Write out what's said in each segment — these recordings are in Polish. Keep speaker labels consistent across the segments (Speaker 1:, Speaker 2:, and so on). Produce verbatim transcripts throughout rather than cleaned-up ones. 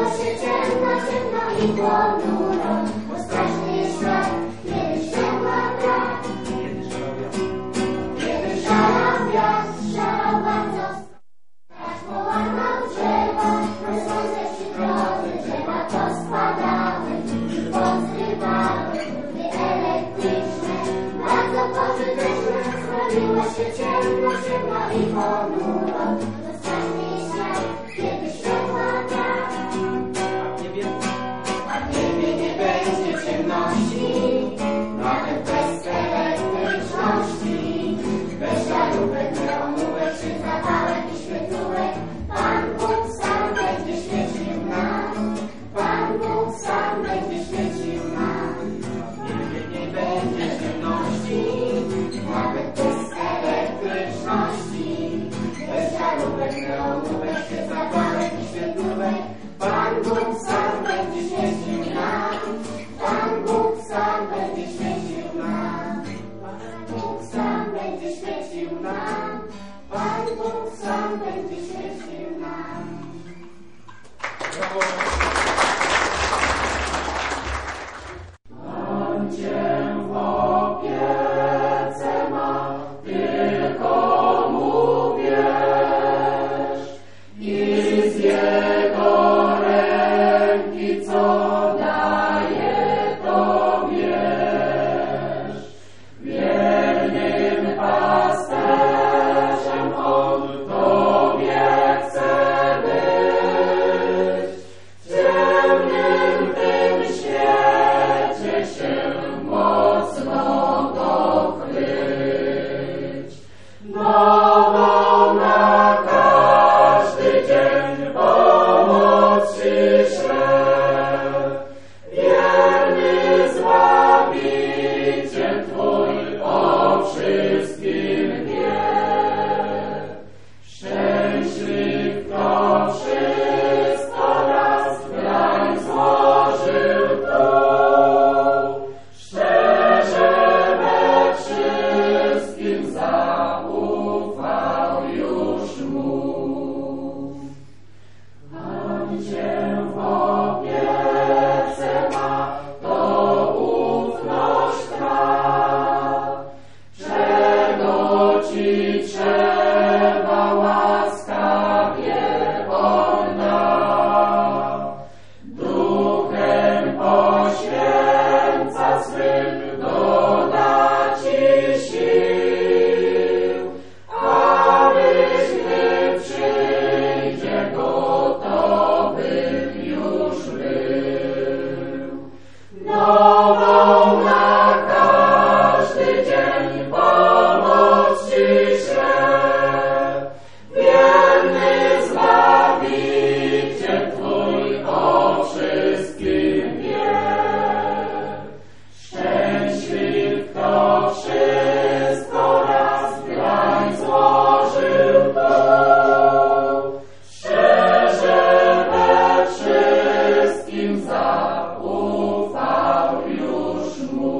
Speaker 1: się ciemno, ciemno i ponuro, bo straszny świat, kiedy światła brak. Kiedy szalał wiatr, szalał bardzo, aż połamał drzewa, no słońce przy drodze, drzewa pospadały i pozrywały chmury elektryczne, bardzo pożyteczne. Zrobiło się ciemno, ciemno i ponuro, to straszny świat, kiedy światła brak. A w niebie nie będzie ciemności, nawet bez elektryczności, bez żarówek, neonówek czy zapałek i świetlówek. Pan Bóg sam będzie świecił nam, Pan Bóg sam będzie świecił nam. W niebie nie będzie ciemności, nawet bez elektryczności, bez żarówek, neonówek czy zapałek i świetlówek. Pan Bóg sam będzie świecił nam, Pan Bóg sam będzie świecił nam, Pan Bóg sam będzie świecił nam, Pan Bóg sam będzie świecił nam. On cię w opiece ma, tylko mu wierz i z jego ręki, co daje, to bierz. Wiernym pasterzem on tobie chce być. W ciemnym tym świecie się mocno dokryć. Nową na każdy dzień pomoc ci śle. Wierny Zbawiciel Twój o wszystkim wie. Szczęśliw, kto wszystko raz dlań złożył tu. Szczerze we wszystkim zaufał już mu. On cię w opiece ma, to ufność trwa. Czego ci trzeba, łaskawie on da. Duchem poświęca swym, doda ci sił, abyś gdy przyjdzie gotowym już był. Nową na każdy dzień pomoc ci śle. Wierny Zbawiciel Twój o wszystkim wie. Szczęśliw, kto wszystko raz dlań złożył tu. Szczerze we wszystkim zaufał już mu.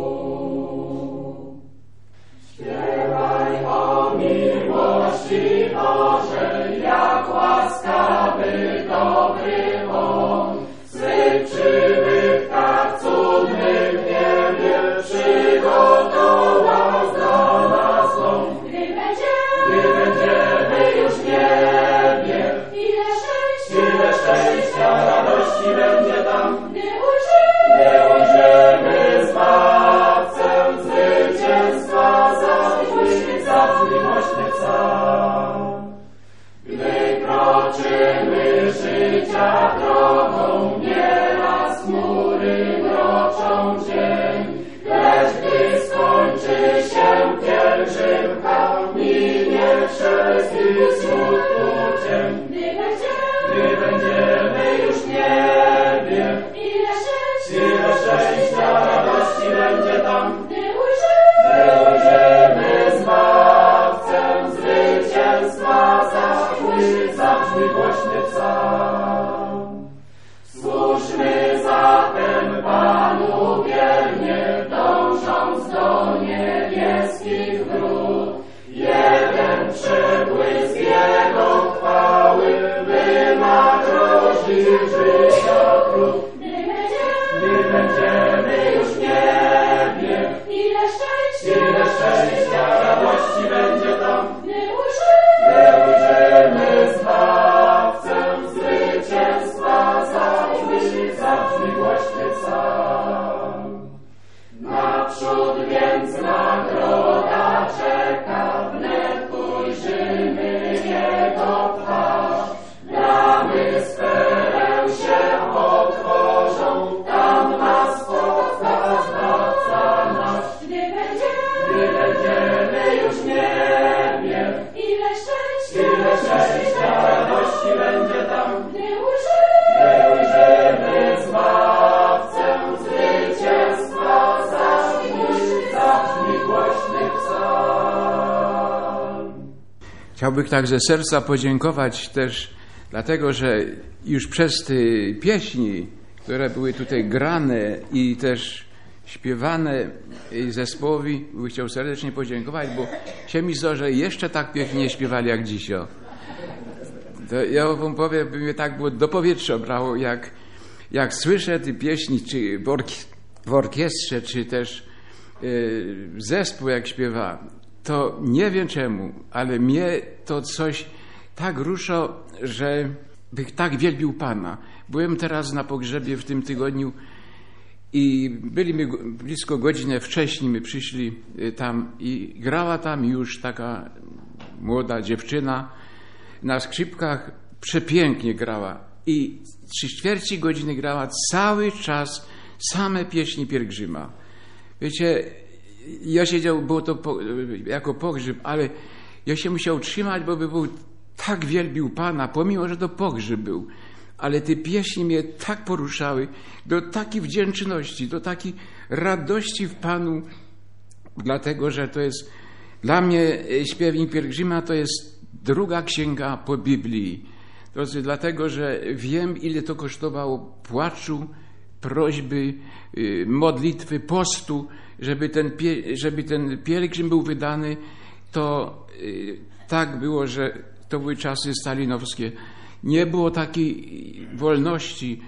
Speaker 1: Śpiewaj o miłości Bożej, jak łaskawy, dobry On. Swych przybytkach cudnych w niebie przygotował dla nas dom. Gdy będziemy, gdy będziemy już w niebie, ile szczęścia, ile szczęścia, radości będzie tam. Gdy ujrzymy, gdy ujrzymy Zbawcę, zwycięstwa zabójstw, zabójstw sam. Gdy kroczymy życia drogą, nieraz chmury mroczą dzień, lecz gdy skończy się pielgrzymka, minie wszelki smutku cień. Gdy będziemy, gdy będziemy już w niebie, ile szczęścia, ile szczęścia, radości będzie tam. Gdy ujrzymy, gdy ujrzymy Zbawcę, zwycięstwa zabójstw, zabójstw głośny psalm. Służmy zatem Panu wiernie, dążąc do niebieskich wrót. Jeden przebłysk Jego chwały wynagrodzi życie.
Speaker 2: Chciałbym tak ze serca podziękować też dlatego, że już przez te pieśni, które były tutaj grane i też śpiewane zespołowi, bym chciał serdecznie podziękować, bo się mi zdało, że jeszcze tak pięknie śpiewali jak dzisiaj. To ja wam powiem, by mnie tak było do powietrza brało, jak, jak słyszę te pieśni, czy w, orki- w orkiestrze, czy też y, zespół jak śpiewa, to nie wiem czemu, ale mnie to coś tak rusza, że bych tak wielbił Pana. Byłem teraz na pogrzebie w tym tygodniu i byliśmy blisko godzinę wcześniej, my przyszli tam i grała tam już taka młoda dziewczyna na skrzypkach, przepięknie grała i trzy ćwierci godziny grała cały czas same pieśni pielgrzyma. Wiecie, ja siedział, było to po, jako pogrzeb, ale ja się musiał trzymać, bo by był tak wielbił Pana, pomimo, że to pogrzeb był. Ale te pieśni mnie tak poruszały do takiej wdzięczności, do takiej radości w Panu, dlatego, że to jest dla mnie śpiewnik pielgrzyma to jest druga księga po Biblii. To jest dlatego, że wiem, ile to kosztowało płaczu, prośby, modlitwy, postu, żeby ten, żeby ten pielgrzym był wydany. To tak było, że to były czasy stalinowskie. Nie było takiej wolności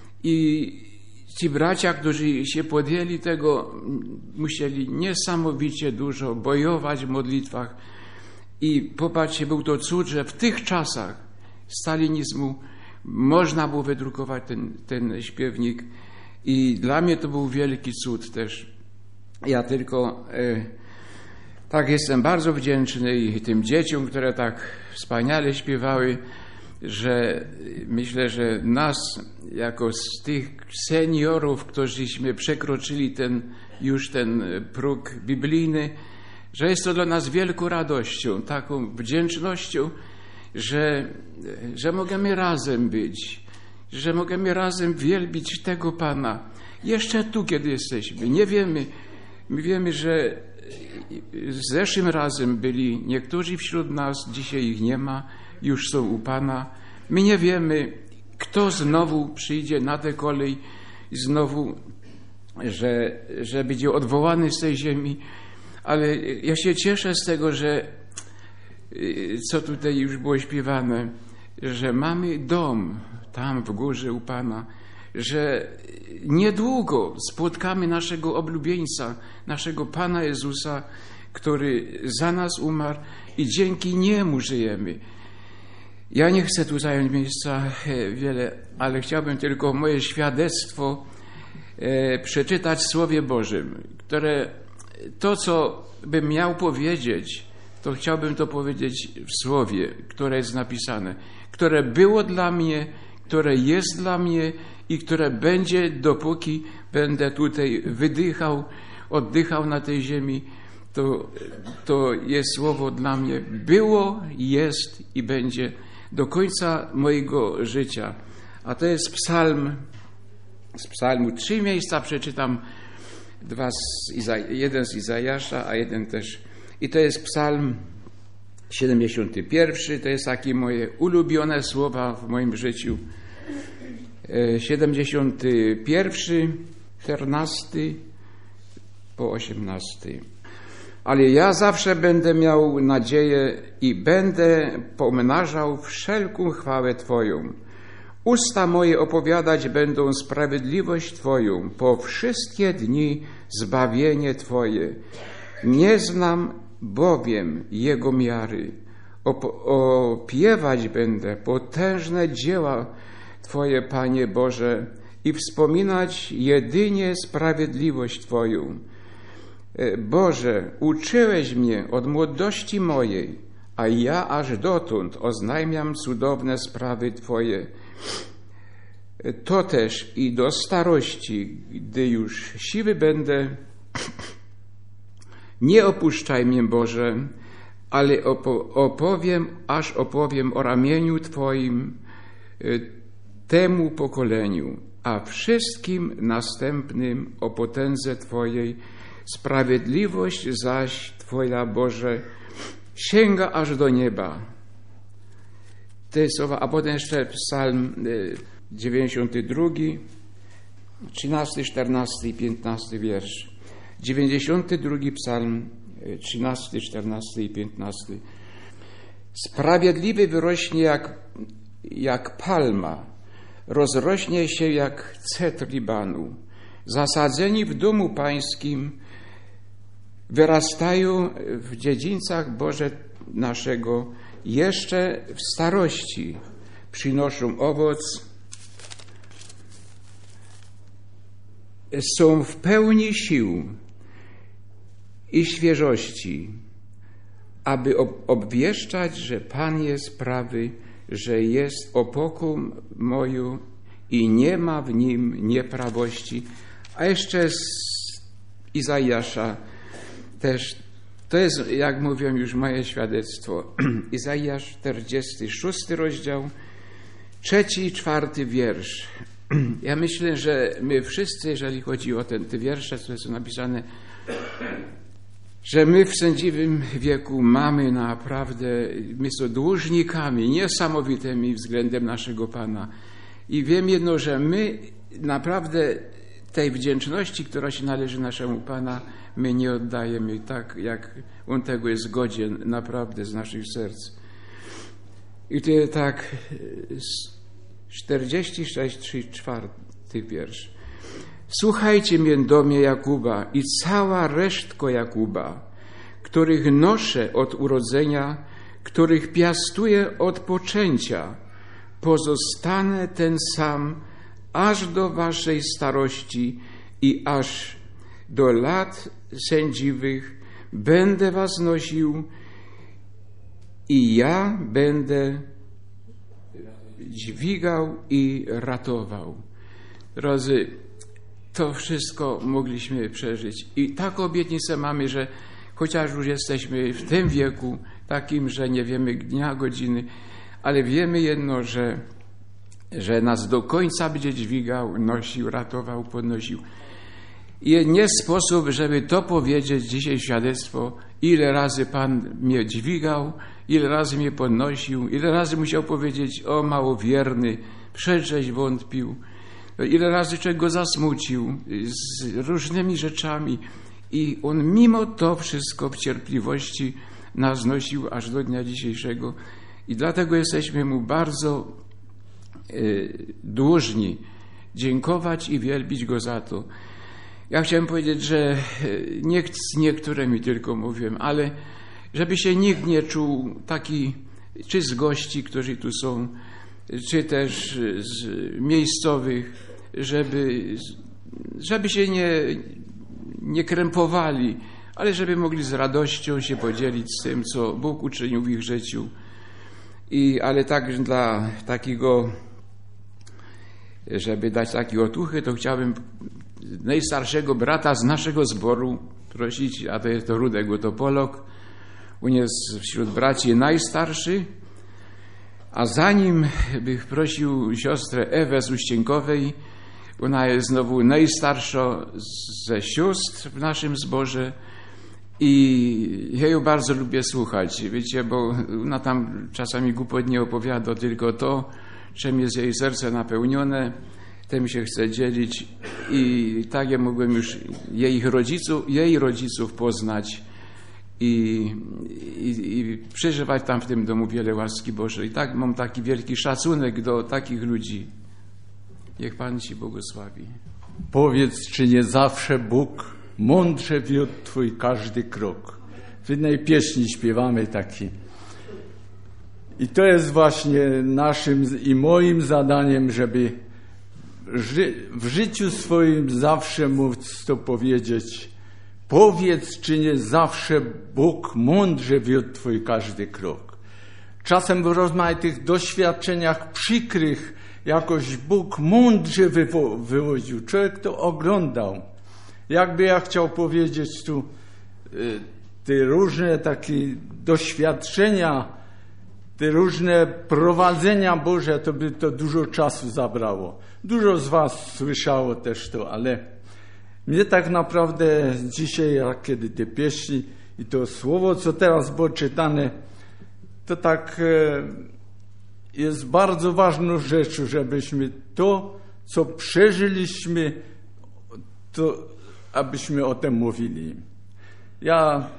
Speaker 2: i ci bracia, którzy się podjęli tego, musieli niesamowicie dużo bojować w modlitwach. I popatrzcie, był to cud, że w tych czasach stalinizmu można było wydrukować ten, ten śpiewnik i dla mnie to był wielki cud też. Ja tylko e, tak jestem bardzo wdzięczny i tym dzieciom, które tak wspaniale śpiewały, że myślę, że nas jako z tych seniorów, którzyśmy przekroczyli ten już ten próg biblijny, że jest to dla nas wielką radością, taką wdzięcznością, że, że możemy razem być, że możemy razem wielbić tego Pana. Jeszcze tu, kiedy jesteśmy. Nie wiemy, my wiemy, że zeszłym razem byli niektórzy wśród nas, dzisiaj ich nie ma, już są u Pana. My nie wiemy, kto znowu przyjdzie na tę kolej i znowu, że, że będzie odwołany z tej ziemi. Ale ja się cieszę z tego, że co tutaj już było śpiewane, że mamy dom tam w górze u Pana, że niedługo spotkamy naszego oblubieńca, naszego Pana Jezusa, który za nas umarł i dzięki Niemu żyjemy. Ja nie chcę tu zająć miejsca wiele, ale chciałbym tylko moje świadectwo e, przeczytać w Słowie Bożym, które to, co bym miał powiedzieć, to chciałbym to powiedzieć w Słowie, które jest napisane, które było dla mnie, które jest dla mnie i które będzie, dopóki będę tutaj wydychał, oddychał na tej ziemi. To, to jest słowo dla mnie. Było, jest i będzie do końca mojego życia. A to jest psalm, z psalmu trzy miejsca przeczytam, dwa z Iza- jeden z Izajasza, a jeden też. I to jest psalm siedemdziesiąty pierwszy, to jest takie moje ulubione słowa w moim życiu. siedemdziesiąty pierwszy, czternasty po osiemnasty. Ale ja zawsze będę miał nadzieję i będę pomnażał wszelką chwałę Twoją. Usta moje opowiadać będą sprawiedliwość Twoją, po wszystkie dni zbawienie Twoje. Nie znam bowiem Jego miary. Op- opiewać będę potężne dzieła Twoje, Panie Boże, i wspominać jedynie sprawiedliwość Twoją. Boże, uczyłeś mnie od młodości mojej, a ja aż dotąd oznajmiam cudowne sprawy Twoje. To też i do starości, gdy już siwy będę, nie opuszczaj mnie, Boże, ale opowiem, aż opowiem o ramieniu Twoim temu pokoleniu, a wszystkim następnym o potędze Twojej. Sprawiedliwość zaś Twoja, Boże, sięga aż do nieba. Te słowa, a potem jeszcze psalm dziewięćdziesiąty drugi, trzynasty, czternasty i piętnasty wiersz. dziewięćdziesiąty drugi psalm, trzynasty, czternasty i piętnasty. Sprawiedliwy wyrośnie jak, jak palma, rozrośnie się jak cedr Libanu. Zasadzeni w domu pańskim, wyrastają w dziedzińcach Boże naszego, jeszcze w starości przynoszą owoc, są w pełni sił i świeżości, aby obwieszczać, że Pan jest prawy, że jest opoką moją i nie ma w nim nieprawości. A jeszcze z Izajasza też, to jest, jak mówią już moje świadectwo, Izajasz, czterdziesty szósty rozdział, trzeci i czwarty wiersz. Ja myślę, że my wszyscy, jeżeli chodzi o ten, te wiersze, które są napisane, że my w sędziwym wieku mamy naprawdę, my są dłużnikami niesamowitymi względem naszego Pana. I wiem jedno, że my naprawdę tej wdzięczności, która się należy naszemu Pana, my nie oddajemy tak, jak On tego jest godzien naprawdę z naszych serc. I to jest tak czterdziesty szósty, czwarty wiersz. Słuchajcie mnie, domie Jakuba i cała resztko Jakuba, których noszę od urodzenia, których piastuję od poczęcia. Pozostanę ten sam aż do waszej starości i aż do lat sędziwych będę was nosił i ja będę dźwigał i ratował. Drodzy, to wszystko mogliśmy przeżyć. I taką obietnicę mamy, że chociaż już jesteśmy w tym wieku takim, że nie wiemy dnia, godziny, ale wiemy jedno, że, że nas do końca będzie dźwigał, nosił, ratował, podnosił. I nie sposób, żeby to powiedzieć dzisiaj świadectwo, ile razy Pan mnie dźwigał, ile razy mnie podnosił, ile razy musiał powiedzieć: o małowierny, przedżeś wątpił, ile razy człowiek go zasmucił z różnymi rzeczami. I On mimo to wszystko w cierpliwości nas nosił aż do dnia dzisiejszego. I dlatego jesteśmy Mu bardzo y, dłużni dziękować i wielbić Go za to. Ja chciałem powiedzieć, że nie z niektórymi tylko mówię, ale żeby się nikt nie czuł taki, czy z gości, którzy tu są, czy też z miejscowych, żeby, żeby się nie, nie krępowali, ale żeby mogli z radością się podzielić z tym, co Bóg uczynił w ich życiu. I, ale tak dla takiego, żeby dać takie otuchy, to chciałbym najstarszego brata z naszego zboru prosić, a to jest to Rudek Łotopolok. On jest wśród braci najstarszy, a zanim bych prosił siostrę Ewę z Uściękowej, ona jest znowu najstarsza ze sióstr w naszym zborze i ja ją bardzo lubię słuchać, wiecie, bo ona tam czasami głupotnie opowiada tylko to, czym jest jej serce napełnione, tym się chce dzielić i tak ja mogłem już jej rodziców, jej rodziców poznać i, i, i przeżywać tam w tym domu wiele łaski Bożej. I tak mam taki wielki szacunek do takich ludzi. Niech Pan Ci błogosławi.
Speaker 3: Powiedz, czy nie zawsze Bóg mądrze wiódł Twój każdy krok. W jednej pieśni śpiewamy taki. I to jest właśnie naszym i moim zadaniem, żeby w życiu swoim zawsze móc to powiedzieć. Powiedz, czy nie zawsze Bóg mądrze wiódł Twój każdy krok. Czasem w rozmaitych doświadczeniach przykrych jakoś Bóg mądrze wywo- wywodził. Człowiek to oglądał. Jakby ja chciał powiedzieć tu y, te różne takie doświadczenia, te różne prowadzenia Boże, to by to dużo czasu zabrało. Dużo z was słyszało też to, ale mnie tak naprawdę dzisiaj, jak kiedy te pieśni, I to słowo, co teraz było czytane, to tak jest bardzo ważną rzeczą, żebyśmy to, co przeżyliśmy, to abyśmy o tym mówili. Ja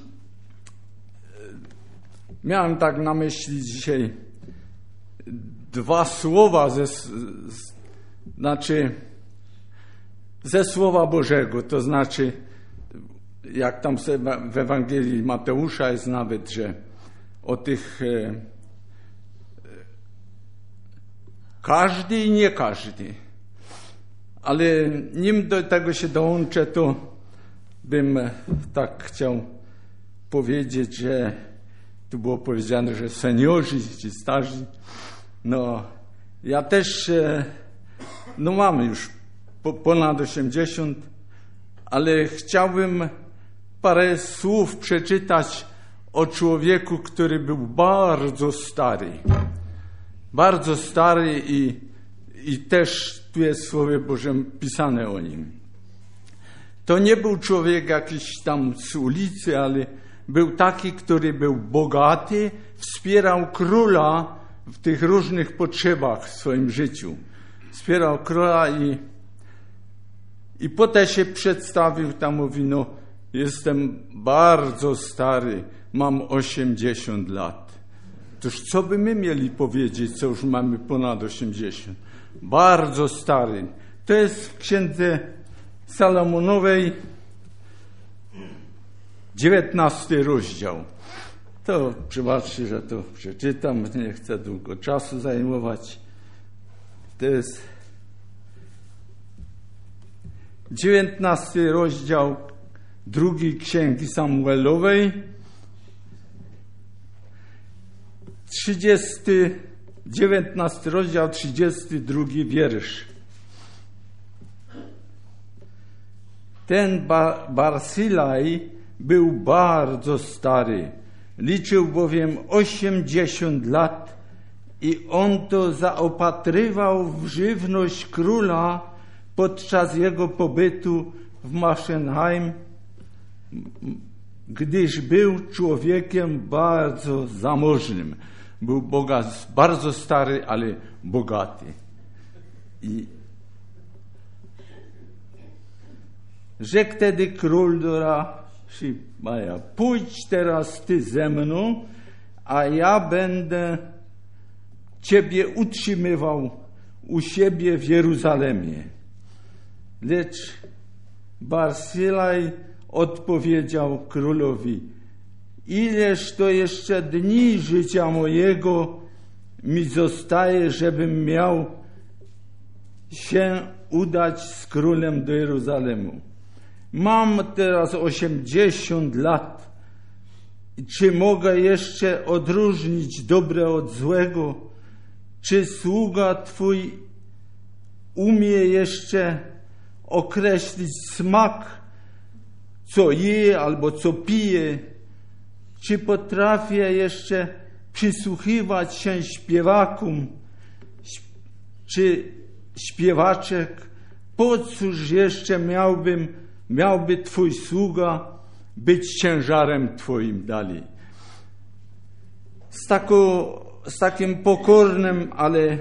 Speaker 3: miałem tak na myśli dzisiaj dwa słowa ze, z, znaczy ze Słowa Bożego, to znaczy jak tam w Ewangelii Mateusza jest nawet, że o tych e, każdy i nie każdy. Ale nim do tego się dołączę, to bym tak chciał powiedzieć, że tu było powiedziane, że seniorzy ci starzy. No, ja też e, no mam już po, ponad osiemdziesiąt, ale chciałbym parę słów przeczytać o człowieku, który był bardzo stary. Bardzo stary i, i też tu jest w Słowie Bożym pisane o nim. To nie był człowiek jakiś tam z ulicy, ale był taki, który był bogaty, wspierał króla w tych różnych potrzebach w swoim życiu. Wspierał króla i, i potem się przedstawił, tam mówi, no jestem bardzo stary, mam osiemdziesiąt lat. Toż co by my mieli powiedzieć, co już mamy ponad osiemdziesiąt? Bardzo stary. To jest w Księdze Salomonowej dziewiętnasty rozdział. To przebaczcie, że to przeczytam, nie chcę długo czasu zajmować. To jest dziewiętnasty rozdział drugiej Księgi Samuelowej, trzydziesty, dziewiętnasty rozdział, trzydziesty drugi wiersz. Ten ba- Barzylaj był bardzo stary, liczył bowiem osiemdziesiąt lat i on to zaopatrywał w żywność króla podczas jego pobytu w Maschenheim, gdyż był człowiekiem bardzo zamożnym. Był bogat, bardzo stary, ale bogaty. I rzekł wtedy król do Rašimaja, pójdź teraz ty ze mną, a ja będę ciebie utrzymywał u siebie w Jeruzalemie. Lecz Barzylaj odpowiedział królowi, ileż to jeszcze dni życia mojego mi zostaje, żebym miał się udać z królem do Jeruzalemu. Mam teraz osiemdziesiąt lat. Czy mogę jeszcze odróżnić dobre od złego? Czy sługa Twój umie jeszcze określić smak, co je albo co pije? Czy potrafię jeszcze przysłuchiwać się śpiewakom, czy śpiewaczek? Po cóż jeszcze miałbym, miałby Twój sługa być ciężarem Twoim dalej? Z, taką, z takim pokornym, ale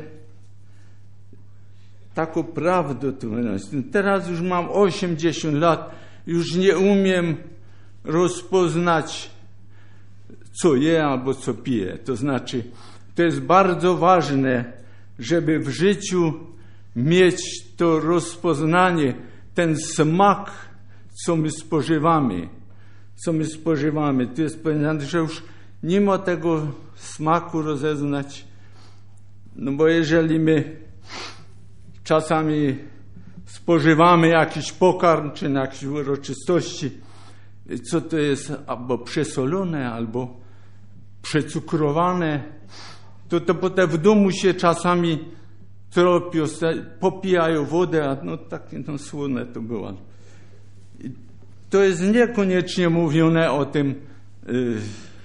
Speaker 3: taką prawdą tu wynosi. Teraz już mam osiemdziesiąt lat, już nie umiem rozpoznać, co je albo co pije. To znaczy, to jest bardzo ważne, żeby w życiu mieć to rozpoznanie, ten smak, co my spożywamy. Co my spożywamy. Tu jest powiedziane, że już nie ma tego smaku rozeznać. No bo jeżeli my czasami spożywamy jakiś pokarm, czy na jakieś uroczystości, co to jest albo przesolone, albo przecukrowane, to, to potem w domu się czasami tropią, popijają wodę, a no takie no, słone to było. I to jest niekoniecznie mówione o tym y,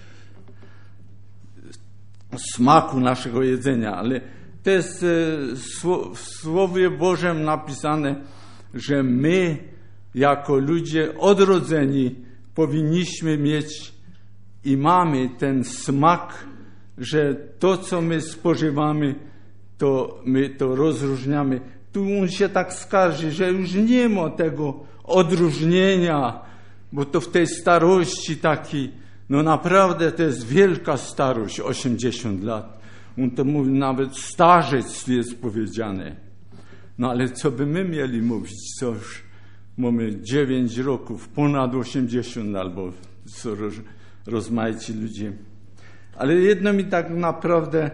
Speaker 3: smaku naszego jedzenia, ale to jest y, w Słowie Bożym napisane, że my jako ludzie odrodzeni powinniśmy mieć i mamy ten smak, że to, co my spożywamy, to my to rozróżniamy. Tu on się tak skarży, że już nie ma tego odróżnienia, bo to w tej starości takiej, no naprawdę to jest wielka starość, osiemdziesiąt lat. On to mówi, nawet starzec jest powiedziane. No ale co by my mieli mówić, co już mamy dziewięć roków, ponad osiemdziesiąt albo co roz, rozmaici ludzie. Ale jedno mi tak naprawdę,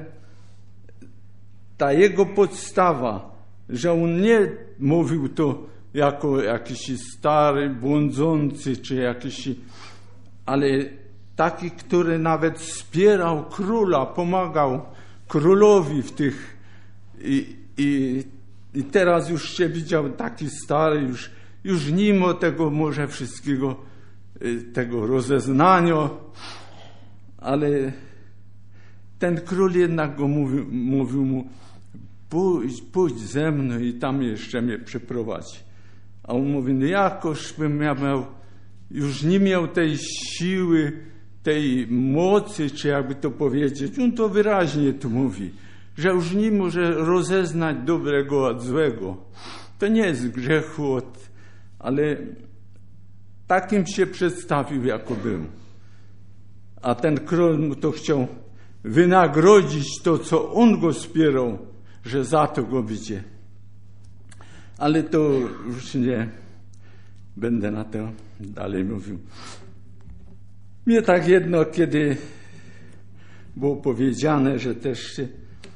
Speaker 3: ta jego podstawa, że on nie mówił to jako jakiś stary, błądzący, czy jakiś, ale taki, który nawet wspierał króla, pomagał królowi w tych i, i, i teraz już się widział taki stary, już, już mimo tego może wszystkiego, tego rozeznania, ale ten król jednak go mówił, mówił mu, pójdź, pójdź ze mną i tam jeszcze mnie przeprowadź. A on mówi, no jakoż bym ja miał, już nie miał tej siły, tej mocy, czy jakby to powiedzieć. On to wyraźnie tu mówi, że już nie może rozeznać dobrego od złego. To nie jest grzechu, od, ale takim się przedstawił, jako był. A ten król mu to chciał wynagrodzić to, co on go wspierał, że za to go widzie. Ale to już nie będę na to dalej mówił. Mnie tak jedno, kiedy było powiedziane, że też się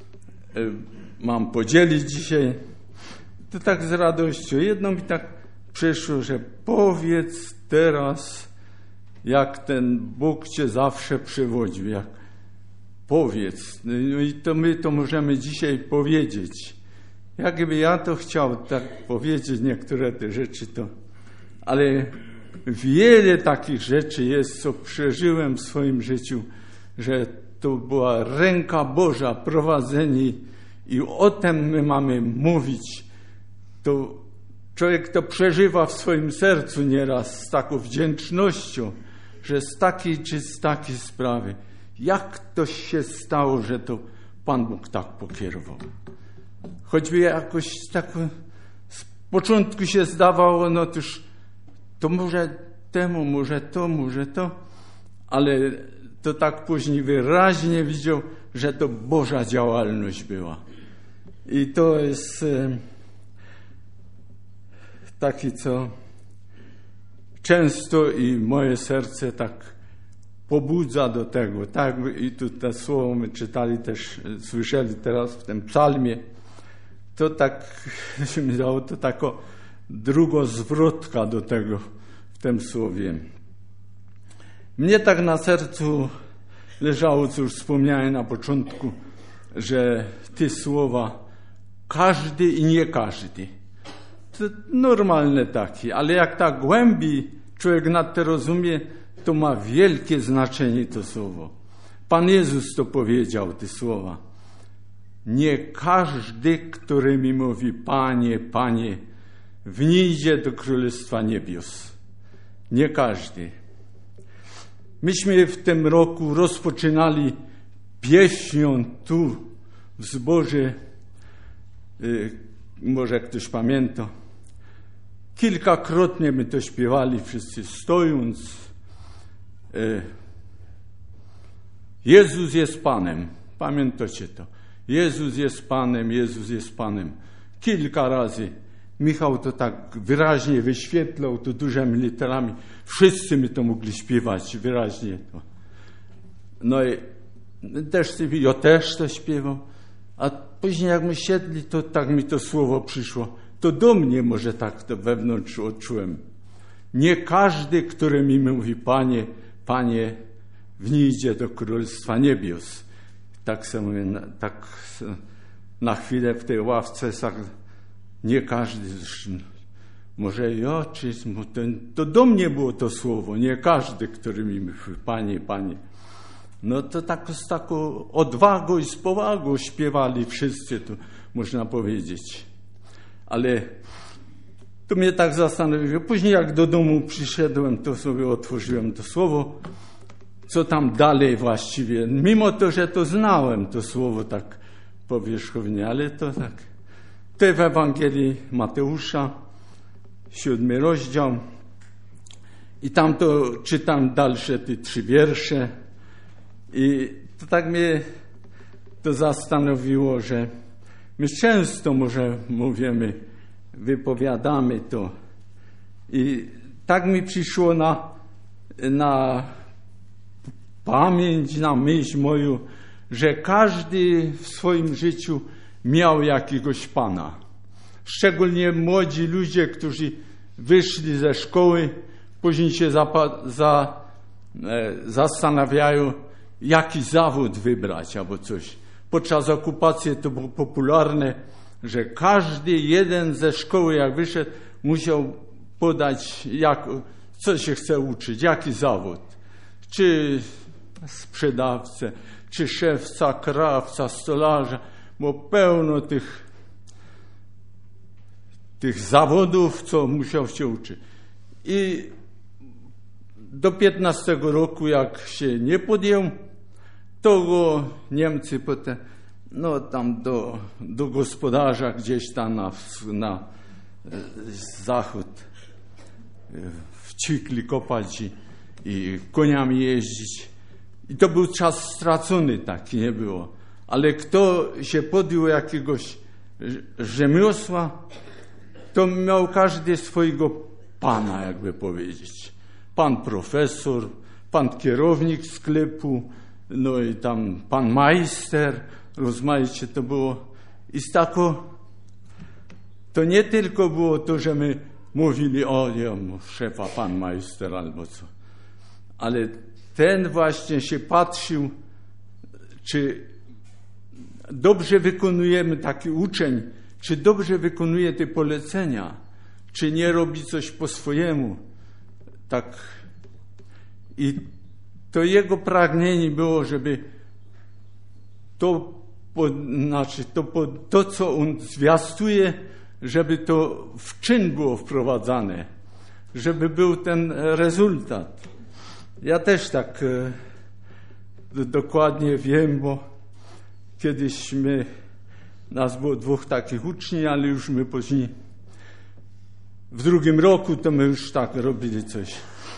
Speaker 3: mam podzielić dzisiaj, to tak z radością. Jedno mi tak przyszło, że powiedz teraz, jak ten Bóg cię zawsze przywodził, jak powiedz. No i to my to możemy dzisiaj powiedzieć. Jakby ja to chciał tak powiedzieć, niektóre te rzeczy to, ale wiele takich rzeczy jest, co przeżyłem w swoim życiu, że to była ręka Boża, prowadzenie i o tym my mamy mówić. To człowiek to przeżywa w swoim sercu nieraz z taką wdzięcznością, że z takiej czy z takiej sprawy. Jak to się stało, że to Pan Bóg tak pokierował? Choćby jakoś tak z początku się zdawało, no toż to może temu, może to, może to, ale to tak później wyraźnie widział, że to Boża działalność była. I to jest e, taki, co często i moje serce tak pobudza do tego. Tak, i tu te słowo my czytali też, słyszeli teraz w tym psalmie. To tak się mi dało, to taka drugozwrotka do tego w tym słowie. Mnie tak na sercu leżało, co już wspomniałem na początku, że te słowa każdy i nie każdy. To normalne takie, ale jak tak głębiej człowiek nad to rozumie, to ma wielkie znaczenie to słowo. Pan Jezus to powiedział, te słowa. Nie każdy, który mi mówi, Panie, Panie, wniesie do Królestwa Niebios. Nie każdy. Myśmy w tym roku rozpoczynali pieśnią tu w zborze, yy, może ktoś pamięta. Kilkakrotnie my to śpiewali, wszyscy stojąc. Yy, Jezus jest Panem. Pamiętacie to? Jezus jest Panem, Jezus jest Panem. Kilka razy. Michał to tak wyraźnie wyświetlał, to dużymi literami. Wszyscy my to mogli śpiewać wyraźnie. No i też, ja też to śpiewał. A później jak my siedli, to tak mi to słowo przyszło. To do mnie może tak to wewnątrz odczułem. Nie każdy, który mi mówi, Panie, Panie, wniesie do Królestwa Niebios. Tak sobie mówię, tak na chwilę w tej ławce, tak, nie każdy, może ja, czy to, to do mnie było to słowo, nie każdy, który mi mówi, Panie, Panie. No to tak z taką odwagą i z powagą śpiewali wszyscy, to można powiedzieć. Ale To mnie tak zastanowiło. Później jak do domu przyszedłem, to sobie otworzyłem to słowo, co tam dalej właściwie. Mimo to, że to znałem, to słowo tak powierzchownie, ale to tak. To w Ewangelii Mateusza, siódmy rozdział. I tam to czytam dalsze te trzy wiersze. I to tak mnie to zastanowiło, że my często może mówimy, wypowiadamy to. I tak mi przyszło na, na pamięć, na myśl moją, że każdy w swoim życiu miał jakiegoś Pana. Szczególnie młodzi ludzie, którzy wyszli ze szkoły, później się zapa- za, e, zastanawiają, jaki zawód wybrać albo coś. Podczas okupacji to było popularne, że każdy jeden ze szkoły, jak wyszedł, musiał podać, jak, co się chce uczyć, jaki zawód. Czy sprzedawcę, czy szewca, krawca, stolarza, bo pełno tych, tych zawodów, co musiał się uczyć. I do piętnastego roku, jak się nie podjął, to go Niemcy potem, no tam do, do gospodarza gdzieś tam na, na zachód wcikli kopać i, i koniami jeździć. I to był czas stracony, taki nie było. Ale kto się podjął jakiegoś rzemiosła, to miał każdy swojego pana, jakby powiedzieć. Pan profesor, pan kierownik sklepu, no i tam pan majster, rozmaicie to było. I z tako, to nie tylko było to, że my mówili, o nie, szefa pan majster albo co, ale ten właśnie się patrzył, czy dobrze wykonujemy, taki uczeń, czy dobrze wykonuje te polecenia, czy nie robi coś po swojemu. Tak. I to jego pragnienie było, żeby to, po, znaczy to, po, to, co on zwiastuje, żeby to w czyn było wprowadzane, żeby był ten rezultat. Ja też tak e, dokładnie wiem, bo kiedyś my, nas było dwóch takich uczniów, ale już my później w drugim roku to my już tak robili coś.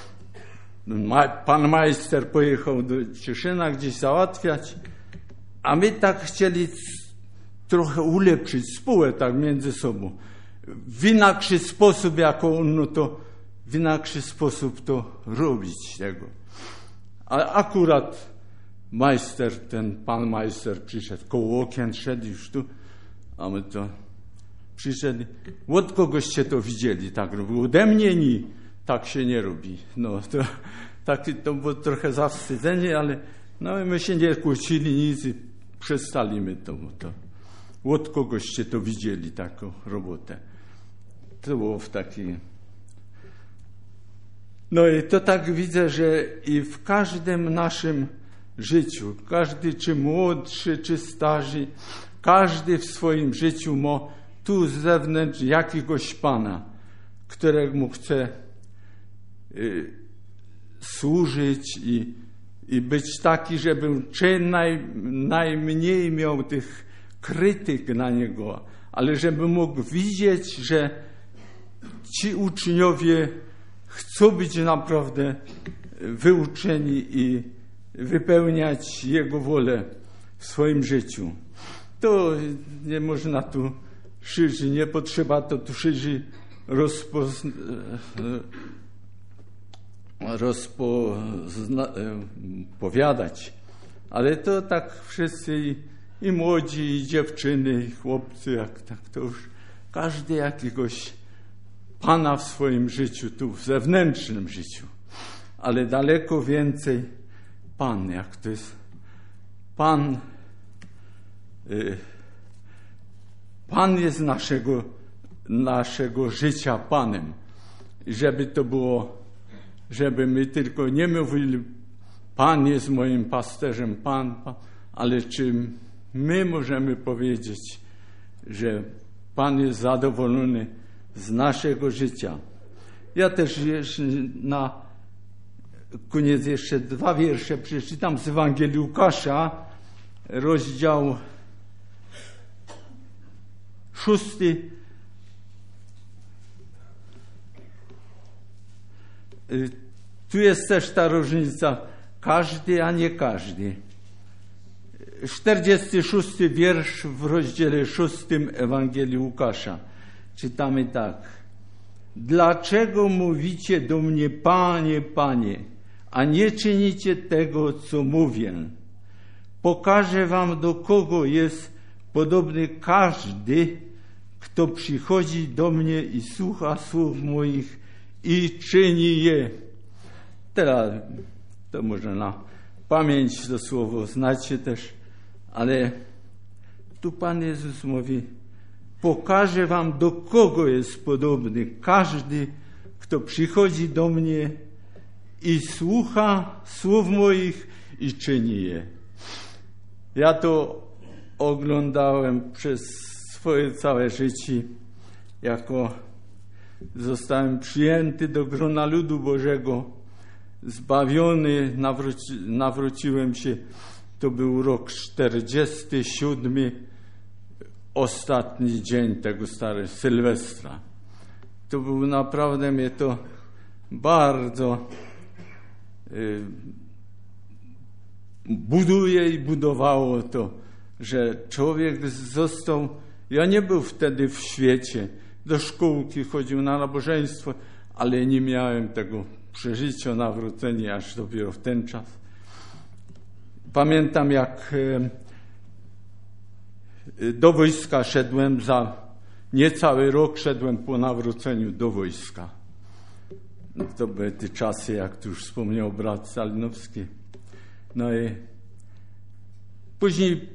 Speaker 3: Pan majster pojechał do Cieszyna gdzieś załatwiać, a my tak chcieli trochę ulepszyć spółę tak między sobą. W inakszy sposób, jako on, no to w inakszy sposób to robić tego. A akurat majster, ten pan majster przyszedł, koło okien szedł już tu, a my to przyszedł. Od kogoście to widzieli, tak robił. Ode mnie nie, tak się nie robi. No to, tak, to było trochę zawstydzenie, ale no my się nie kłócili nic i przestalimy to. to. Od kogoście to widzieli, taką robotę. To było w takiej... No i to tak widzę, że i w każdym naszym życiu, każdy czy młodszy, czy starszy, każdy w swoim życiu ma tu z zewnątrz jakiegoś Pana, któremu chce y, służyć i, i być taki, żeby czy naj, najmniej miał tych krytyk na Niego, ale żeby mógł widzieć, że ci uczniowie chcą być naprawdę wyuczeni i wypełniać Jego wolę w swoim życiu. To nie można tu szerzy, nie potrzeba to tu szerzy rozpoz... rozpowiadać. Ale to tak wszyscy i, i młodzi, i dziewczyny, i chłopcy, jak tak to już każdy jakiegoś Pana w swoim życiu, tu w zewnętrznym życiu. Ale daleko więcej Pan, jak to jest Pan, y, Pan jest naszego, naszego życia Panem. I żeby to było, żeby my tylko nie mówili, Pan jest moim pasterzem, Pan, Pan, ale czy my możemy powiedzieć, że Pan jest zadowolony z naszego życia. Ja też jeszcze na koniec jeszcze dwa wiersze przeczytam z Ewangelii Łukasza, rozdział szósty. Tu jest też ta różnica. Każdy, a nie każdy. czterdziesty szósty wiersz w rozdziale szóstym Ewangelii Łukasza. Czytamy tak. Dlaczego mówicie do mnie, Panie, Panie, a nie czynicie tego, co mówię? Pokażę wam, do kogo jest podobny każdy, kto przychodzi do mnie i słucha słów moich i czyni je. Teraz to może na pamięć to słowo znacie też, ale tu Pan Jezus mówi, pokażę wam, do kogo jest podobny każdy, kto przychodzi do mnie i słucha słów moich i czyni je. Ja to oglądałem przez swoje całe życie, jako zostałem przyjęty do grona ludu Bożego, zbawiony, nawróci, nawróciłem się. To był rok czterdziesty siódmy, ostatni dzień tego starego Sylwestra. To był naprawdę mnie to bardzo y, buduje i budowało to, że człowiek został. Ja nie był wtedy w świecie, do szkółki chodził na nabożeństwo, ale nie miałem tego przeżycia, nawrócenia aż dopiero w ten czas. Pamiętam, jak do wojska szedłem, za niecały rok szedłem po nawróceniu do wojska. No to były te czasy, jak tu już wspomniał brat Salinowski. No i później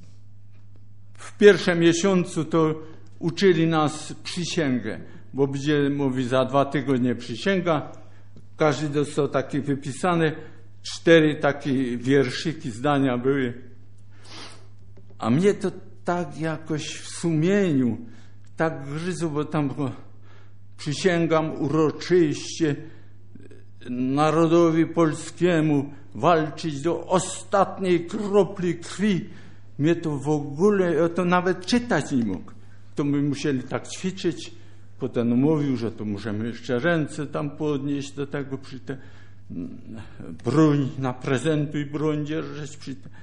Speaker 3: w pierwszym miesiącu to uczyli nas przysięgę, bo będzie, mówi, za dwa tygodnie przysięga. Każdy dostał takie wypisane, cztery takie wierszyki, zdania były. A mnie to tak jakoś w sumieniu, tak gryzło, bo tam było, przysięgam uroczyście narodowi polskiemu walczyć do ostatniej kropli krwi. Mnie to w ogóle, ja to nawet czytać nie mógł. To my musieli tak ćwiczyć. Potem mówił, że to możemy jeszcze ręce tam podnieść do tego, przy te broń, na prezentuj broń dzierżeć przy te.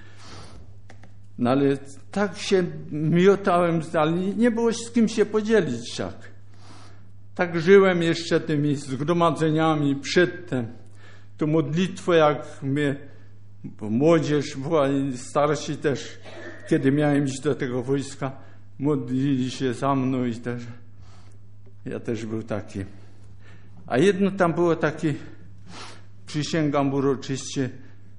Speaker 3: No ale tak się miotałem, ale nie było z kim się podzielić tak. Tak żyłem jeszcze tymi zgromadzeniami przedtem. To modlitwę, jak mnie, bo młodzież była i starsi też, kiedy miałem iść do tego wojska, modlili się za mną i też ja też był taki. A jedno tam było takie, przysięgam uroczyście,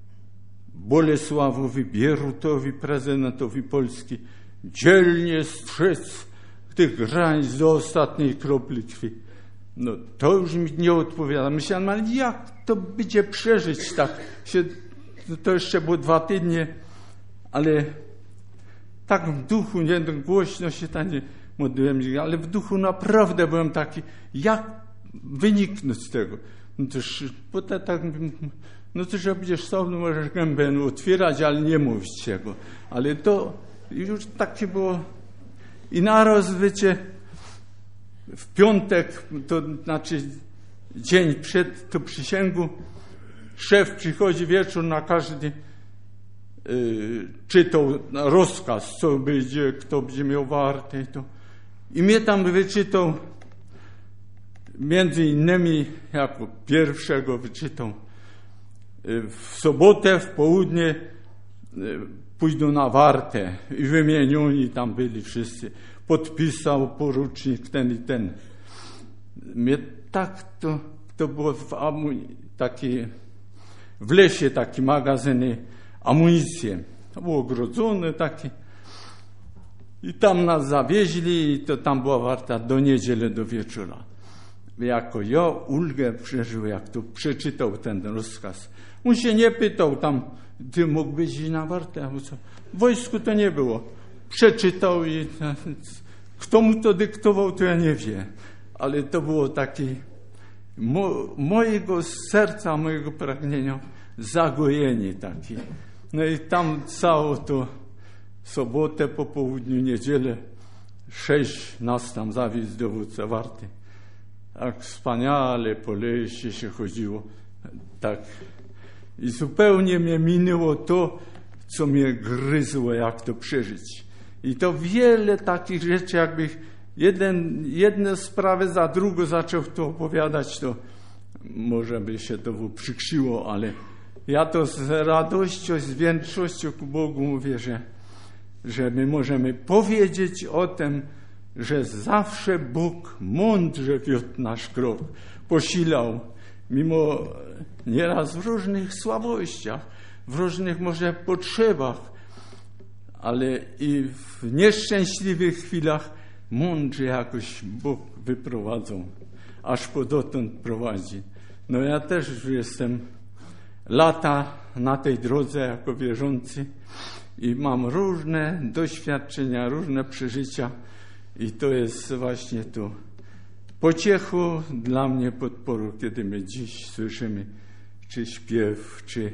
Speaker 3: Bolesławowi Bierutowi, prezydentowi Polski, dzielnie strzec tych granic do ostatniej kropli krwi. No to już mi nie odpowiada. Myślałem, ale jak to będzie przeżyć tak? Się, to jeszcze było dwa tygodnie, ale tak w duchu, nie głośno się tam nie modliłem, ale w duchu naprawdę byłem taki, jak wyniknąć z tego. No toż potem tak, no to, że będziesz sobą, możesz gębę otwierać, ale nie mówić tego. Ale to już takie było. I naraz, wiecie, w piątek, to znaczy dzień przed tą przysięgą, szef przychodzi wieczór, na każdy yy, czytał rozkaz, co będzie, kto będzie miał wartę. To. I mnie tam wyczytał, między innymi, jako pierwszego wyczytał, yy, w sobotę, w południe yy, pójdą na wartę i wymienioni tam byli wszyscy. Podpisał porucznik ten i ten. Mnie tak to, to było w, taki, w lesie taki magazyny amunicje. To było ogrodzone takie. I tam nas zawieźli i to tam była warta do niedzieli, do wieczora. Jako ja ulgę przeżył, jak to przeczytał ten rozkaz. On się nie pytał tam, ty mógłbyś iść na wartę, albo co. W wojsku to nie było. Przeczytał i kto mu to dyktował, to ja nie wiem. ale to było takie mo, mojego serca, mojego pragnienia zagojenie takie. No i tam całą to sobotę po południu, niedzielę, sześć nas tam zawiózł dowódca warty. Tak wspaniale po lesie się chodziło. Tak. I zupełnie mnie minęło to, co mnie gryzło, jak to przeżyć. I to wiele takich rzeczy, jakby jeden, jedne sprawy za drugą zaczął to opowiadać, to może by się to uprzykrzyło, ale ja to z radością, z wdzięcznością ku Bogu mówię, że, że my możemy powiedzieć o tym, że zawsze Bóg mądrze wiódł nasz krok, posilał, mimo nieraz w różnych słabościach, w różnych może potrzebach, ale i w nieszczęśliwych chwilach mądrze jakoś Bóg wyprowadzą, aż po dotąd prowadzi. No ja też już jestem lata na tej drodze jako wierzący i mam różne doświadczenia, różne przeżycia i to jest właśnie to pociechu dla mnie, podporu, kiedy my dziś słyszymy czy śpiew, czy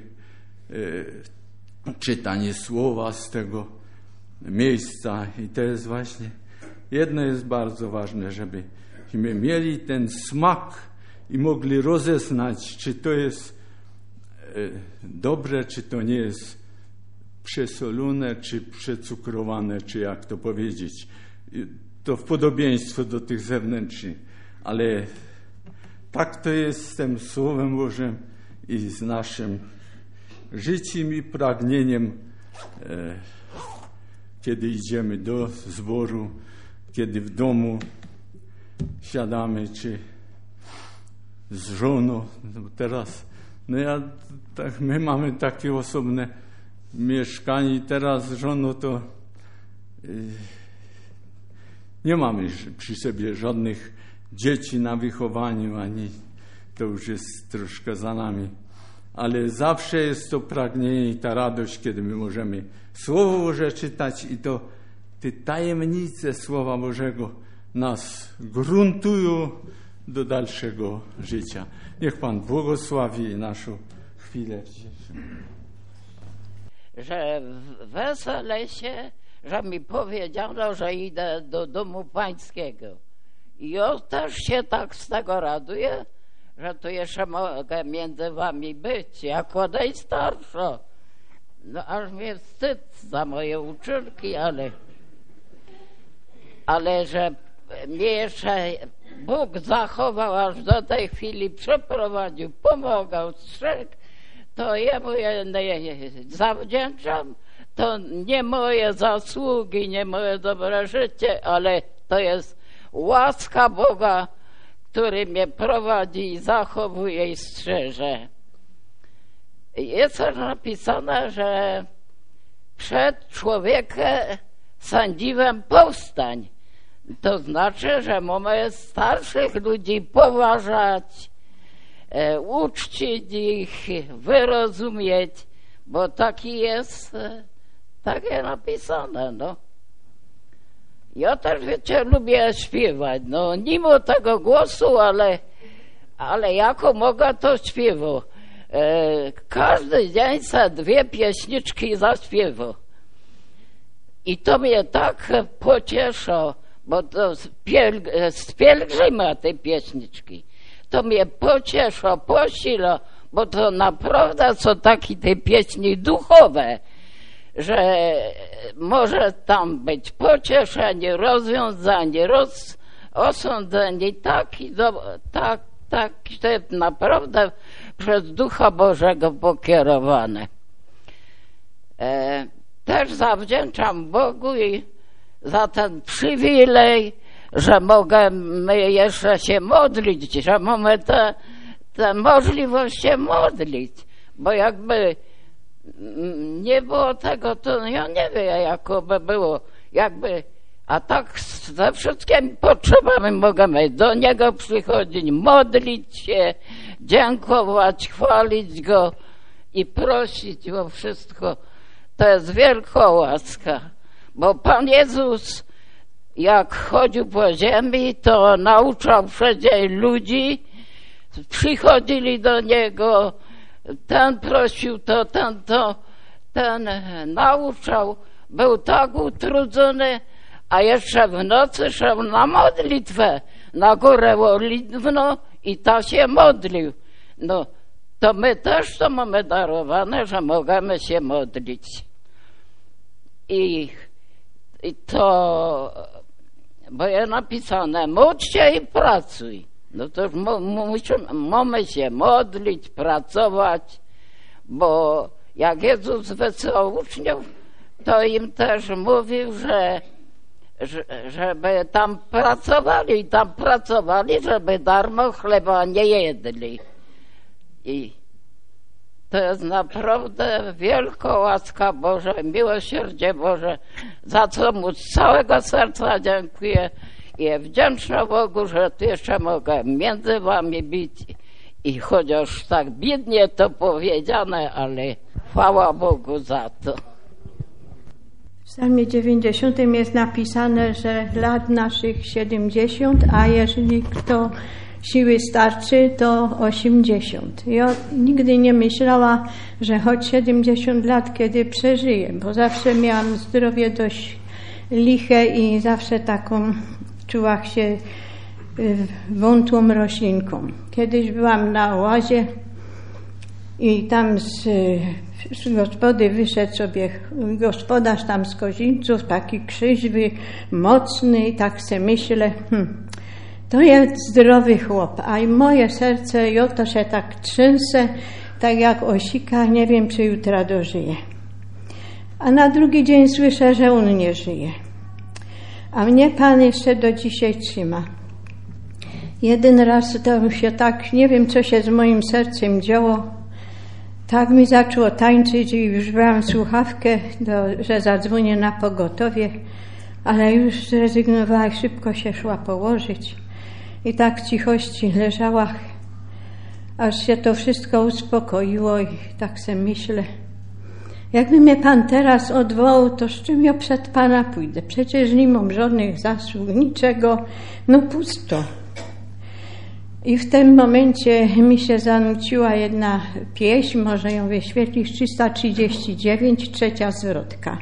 Speaker 3: e, czytanie słowa z tego miejsca. I to jest właśnie, jedno jest bardzo ważne, żebyśmy mieli ten smak i mogli rozeznać, czy to jest e, dobre, czy to nie jest przesolone, czy przecukrowane, czy jak to powiedzieć. To w podobieństwo do tych zewnętrznych. Ale tak to jest z tym Słowem Bożym i z naszym życiem i pragnieniem, e, kiedy idziemy do zboru, kiedy w domu siadamy, czy z żoną. No teraz, no ja, tak, my mamy takie osobne mieszkanie i teraz z żoną to e, nie mamy przy sobie żadnych dzieci na wychowaniu, ani to już jest troszkę za nami. Ale zawsze jest to pragnienie i ta radość, kiedy my możemy Słowo Boże czytać i to te tajemnice Słowa Bożego nas gruntują do dalszego życia. Niech Pan błogosławi naszą chwilę.
Speaker 4: Że weselę się, że mi powiedziano, że idę do domu pańskiego. I ja też się tak z tego raduję, że tu jeszcze mogę między wami być, jako najstarsza. No aż mnie wstyd za moje uczynki, ale, ale że mnie jeszcze Bóg zachował, aż do tej chwili przeprowadził, pomagał, strzegł, to jemu ja nie zawdzięczam. To nie moje zasługi, nie moje dobre życie, ale to jest łaska Boga, który mnie prowadzi i zachowuje i strzeże. Jest też napisane, że przed człowiekiem sądziłem powstań. To znaczy, że mamy starszych ludzi poważać, e, uczcić ich, wyrozumieć, bo taki jest, e, takie napisane, no. Ja też, wiecie, lubię śpiewać, no, nie mam tego głosu, ale, ale jako mogę, to śpiewam. E, każdy dzień se dwie pieśniczki zaśpiewam. I to mnie tak pociesza, bo to z, pielg- z pielgrzyma te pieśniczki. To mnie pociesza, posila, bo to naprawdę są takie te pieśni duchowe, że może tam być pocieszenie, rozwiązanie, roz, osądzenie, taki, do, tak, tak, to jest naprawdę przez Ducha Bożego pokierowane. E, też zawdzięczam Bogu i za ten przywilej, że możemy jeszcze się modlić, że mamy tę te możliwość się modlić, bo jakby nie było tego, to ja nie wiem, jakoby było, jakby, a tak ze wszystkimi potrzebami możemy do Niego przychodzić, modlić się, dziękować, chwalić Go i prosić o wszystko. To jest wielka łaska, bo Pan Jezus jak chodził po ziemi, to nauczał wszędzie ludzi, przychodzili do niego, ten prosił to, ten to, ten nauczał, był tak utrudzony, a jeszcze w nocy szedł na modlitwę, na górę oliwną i tam się modlił. No, to my też to mamy darowane, że możemy się modlić. I, i to, bo jest napisane, módl się i pracuj. No to już musimy, mamy się modlić, pracować, bo jak Jezus wysłał uczniów, to im też mówił, że, że żeby tam pracowali, tam pracowali, żeby darmo chleba nie jedli. I to jest naprawdę wielka łaska Boża, miłosierdzie Boże, za co mu z całego serca dziękuję. I wdzięczna Bogu, że tu jeszcze mogę między wami być. I chociaż tak biednie to powiedziane, ale chwała Bogu za to.
Speaker 5: W psalmie dziewięćdziesiątym jest napisane, że lat naszych siedemdziesiąt, a jeżeli kto siły starczy, to osiemdziesiąt. Ja nigdy nie myślała, że choć siedemdziesiąt lat kiedy przeżyję, bo zawsze miałam zdrowie dość liche i zawsze taką czułam się wątłą roślinką. Kiedyś byłam na łazie i tam z, z gospody wyszedł sobie gospodarz tam z Kozińców, taki krzyżwy, mocny i tak se myślę, hm, to jest zdrowy chłop, a i moje serce i oto się tak trzęsę, tak jak osika, nie wiem czy jutra dożyje. A na drugi dzień słyszę, że on nie żyje. A mnie Pan jeszcze do dzisiaj trzyma. Jeden raz to się tak, nie wiem co się z moim sercem działo, tak mi zaczęło tańczyć i już brałam słuchawkę, do, że zadzwonię na pogotowie, ale już zrezygnowała i szybko się szła położyć. I tak w cichości leżała, aż się to wszystko uspokoiło i tak sobie myślę, jakby mnie Pan teraz odwołał, to z czym ja przed Pana pójdę? Przecież nie mam żadnych zasług, niczego, no pusto. I w tym momencie mi się zanuciła jedna pieśń, może ją wyświetlić, trzysta trzydzieści dziewięć, trzecia zwrotka.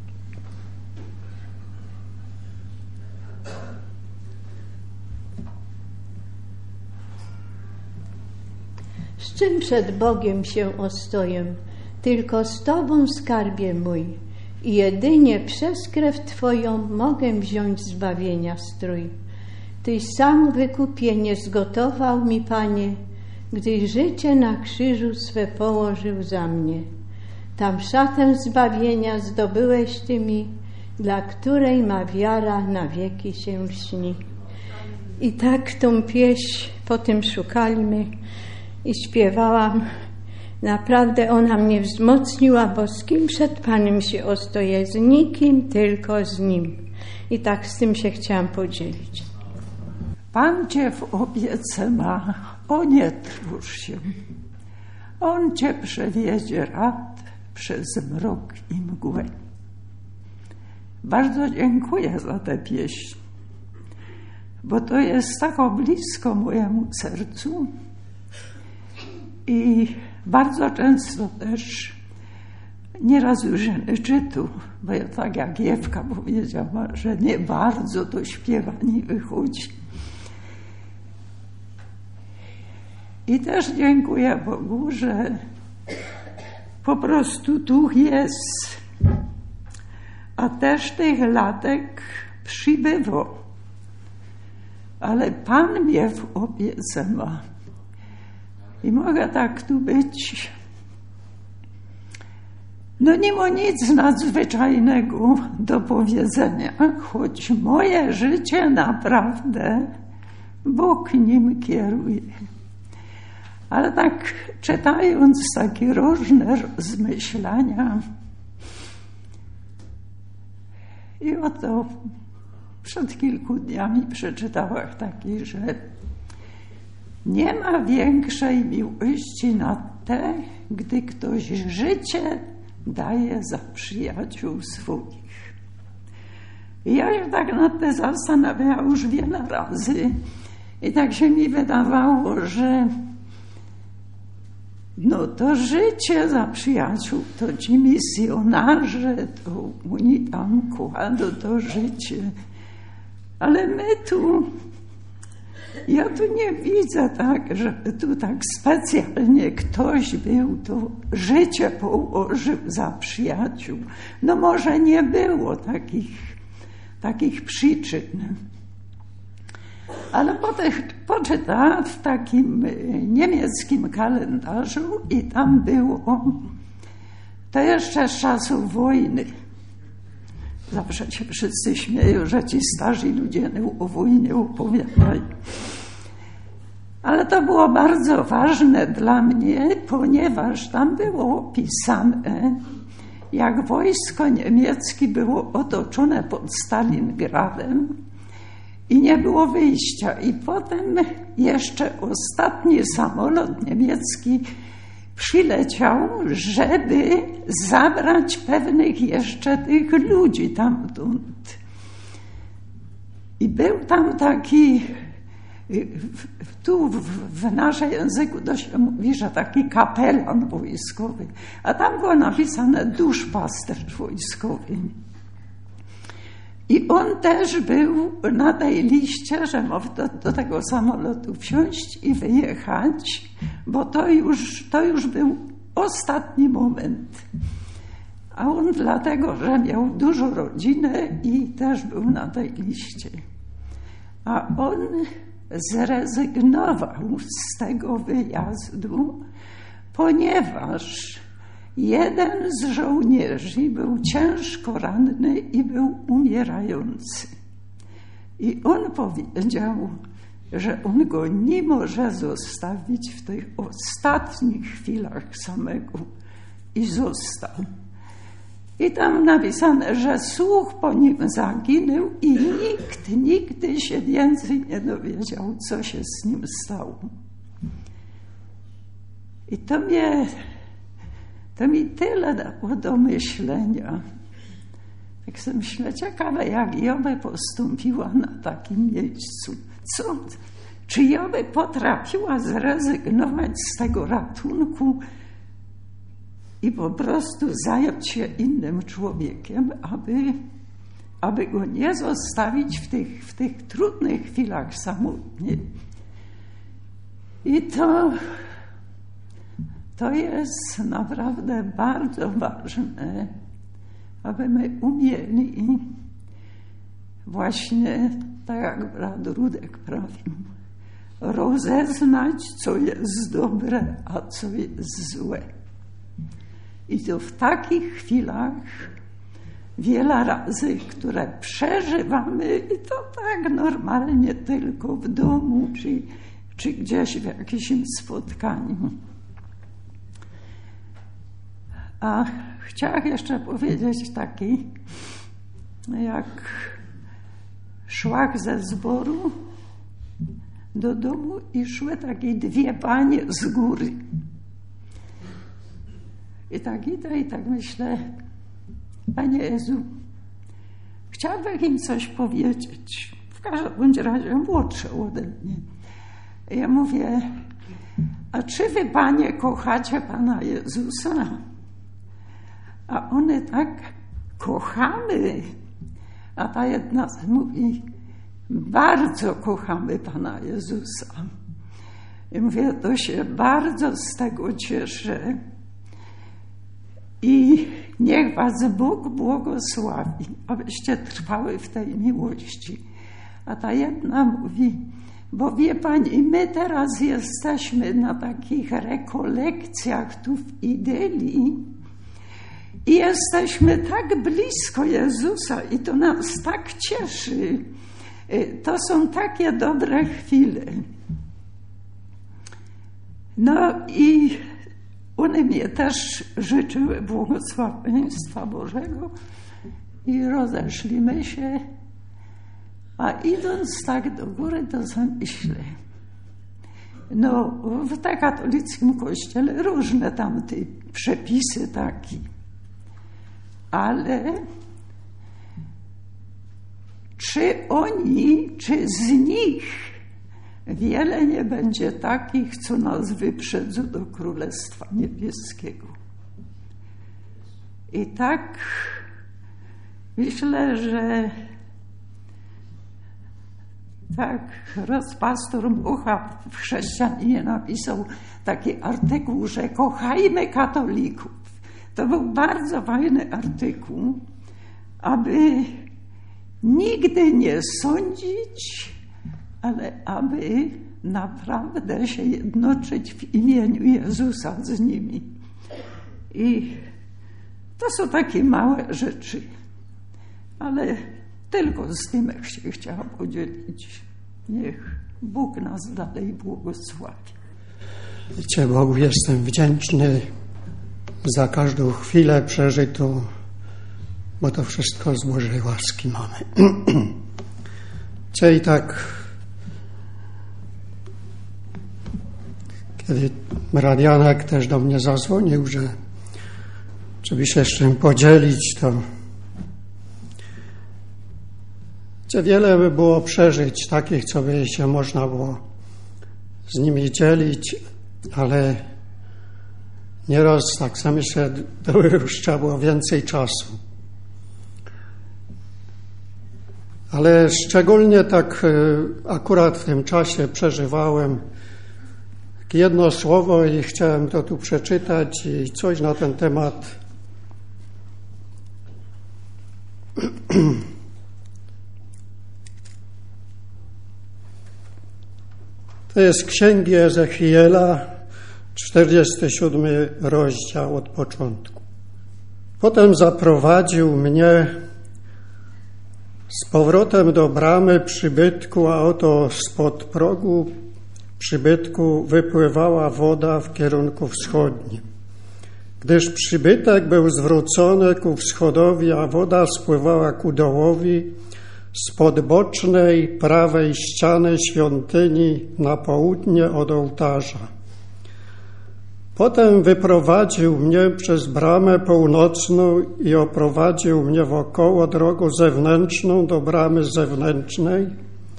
Speaker 5: Z czym przed Bogiem się ostoję? Tylko z Tobą, skarbie mój, i jedynie przez krew Twoją mogę wziąć zbawienia strój. Tyś sam wykupienie zgotował mi, Panie, gdy życie na krzyżu swe położył za mnie. Tam szatę zbawienia zdobyłeś Ty mi, dla której ma wiara na wieki się śni. I tak tą pieśń potem szukaliśmy i śpiewałam. Naprawdę ona mnie wzmocniła, bo z kim przed Panem się ostoję? Z nikim, tylko z Nim. I tak z tym się chciałam podzielić.
Speaker 6: Pan Cię w opiece ma, o nie trwóż się. On Cię przewiedzie rad przez mrok i mgłę. Bardzo dziękuję za tę pieśń, bo to jest tak blisko mojemu sercu i bardzo często też, nieraz już nie czytu, bo ja tak jak Ewka powiedziała, że nie bardzo to śpiewanie wychodzi. I też dziękuję Bogu, że po prostu tu jest, a też tych latek przybyło. Ale Pan mnie w opiece ma. I mogę tak tu być. No nie ma nic nadzwyczajnego do powiedzenia, choć moje życie naprawdę Bóg nim kieruje. Ale tak czytając takie różne rozmyślania i oto przed kilku dniami przeczytałam taki, że nie ma większej miłości na te, gdy ktoś życie daje za przyjaciół swoich. I ja się tak nad tym zastanawiałam już wiele razy. I tak się mi wydawało, że no to życie za przyjaciół, to ci misjonarze, to oni tam kładą to życie. Ale my tu, ja tu nie widzę tak, żeby tu tak specjalnie ktoś był, to życie położył za przyjaciół. No może nie było takich, takich przyczyn. Ale potem poczytałam w takim niemieckim kalendarzu i tam było, to jeszcze z czasów wojny. Zawsze się wszyscy śmieją, że ci starzy ludzie o wojnie opowiadają. Ale to było bardzo ważne dla mnie, ponieważ tam było opisane, jak wojsko niemieckie było otoczone pod Stalingradem i nie było wyjścia. I potem jeszcze ostatni samolot niemiecki przyleciał, żeby zabrać pewnych jeszcze tych ludzi tamtąd. I był tam taki, tu w naszym języku to się mówi, że taki kapelan wojskowy, a tam było napisane duszpasterz wojskowy. I on też był na tej liście, że mógł do, do tego samolotu wsiąść i wyjechać, bo to już, to już był ostatni moment. A on dlatego, że miał dużą rodzinę i też był na tej liście. A on zrezygnował z tego wyjazdu, ponieważ jeden z żołnierzy był ciężko ranny i był umierający. I on powiedział, że on go nie może zostawić w tych ostatnich chwilach samego. I został. I tam napisane, że słuch po nim zaginął i nikt nigdy się więcej nie dowiedział, co się z nim stało. I to mnie... To mi tyle dało do myślenia. Tak sobie myślę, ciekawe, jak ja by postąpiła na takim miejscu. Co? Czy ja by potrafiła zrezygnować z tego ratunku i po prostu zająć się innym człowiekiem, aby, aby go nie zostawić w tych, w tych trudnych chwilach samotnie. I to... To jest naprawdę bardzo ważne, aby my umieli właśnie, tak jak brat Rudek prawił, rozeznać, co jest dobre, a co jest złe. I to w takich chwilach wiele razy, które przeżywamy, i to tak normalnie tylko w domu, czy, czy gdzieś w jakimś spotkaniu. A chciałam jeszcze powiedzieć taki, jak szłam ze zboru do domu i szły takie dwie panie z góry. I tak idę i tak myślę, Panie Jezu, chciałabym im coś powiedzieć. W każdym bądź razie młodsze ode mnie. I ja mówię, a czy wy, Panie, kochacie Pana Jezusa? A one tak, kochamy. A ta jedna mówi, bardzo kochamy Pana Jezusa. I mówię, to się bardzo z tego cieszę. I niech was Bóg błogosławi, abyście trwały w tej miłości. A ta jedna mówi, bo wie Pani, my teraz jesteśmy na takich rekolekcjach tu w Idylii i jesteśmy tak blisko Jezusa i to nas tak cieszy. To są takie dobre chwile. No i one mnie też życzyły błogosławieństwa Bożego i rozeszliśmy się. A idąc tak do góry, to sobie myślę, no w tym katolickim kościele różne tam te przepisy takie, ale czy oni, czy z nich wiele nie będzie takich, co nas wyprzedzą do Królestwa Niebieskiego. I tak myślę, że tak raz pastor Mucha w Chrześcijaninie napisał taki artykuł, że kochajmy katolików. To był bardzo fajny artykuł, aby nigdy nie sądzić, ale aby naprawdę się jednoczyć w imieniu Jezusa z nimi. I to są takie małe rzeczy, ale tylko z tym się chciałam podzielić. Niech Bóg nas dalej błogosławi.
Speaker 7: Wiecie, Bogu jestem wdzięczny za każdą chwilę przeżytą, bo to wszystko z Bożej łaski mamy. I tak, kiedy Radianek też do mnie zadzwonił, że żeby się z czym podzielić, to Czy wiele by było przeżyć takich, co by się można było z nimi dzielić, ale nieraz tak samo się to już trzeba było więcej czasu. Ale szczególnie tak akurat w tym czasie przeżywałem jedno słowo i chciałem to tu przeczytać i coś na ten temat. To jest Księgi Ezechiela, czterdziesty siódmy rozdział od początku. Potem zaprowadził mnie z powrotem do bramy przybytku, a oto spod progu przybytku wypływała woda w kierunku wschodnim. Gdyż przybytek był zwrócony ku wschodowi, a woda spływała ku dołowi, spod bocznej prawej ściany świątyni na południe od ołtarza. Potem wyprowadził mnie przez bramę północną i oprowadził mnie wokoło drogą zewnętrzną do bramy zewnętrznej,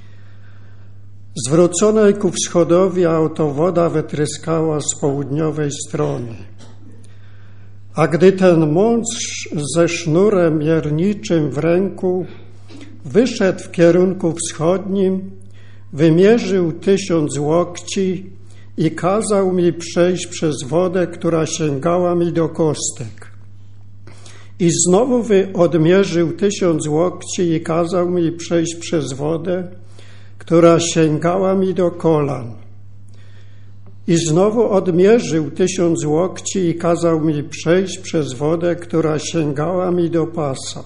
Speaker 7: zwróconej ku wschodowi, a oto woda wytryskała z południowej strony. A gdy ten mąż ze sznurem mierniczym w ręku wyszedł w kierunku wschodnim, wymierzył tysiąc łokci i kazał mi przejść przez wodę, która sięgała mi do kostek. I znowu odmierzył tysiąc łokci i kazał mi przejść przez wodę, która sięgała mi do kolan. I znowu odmierzył tysiąc łokci i kazał mi przejść przez wodę, która sięgała mi do pasa.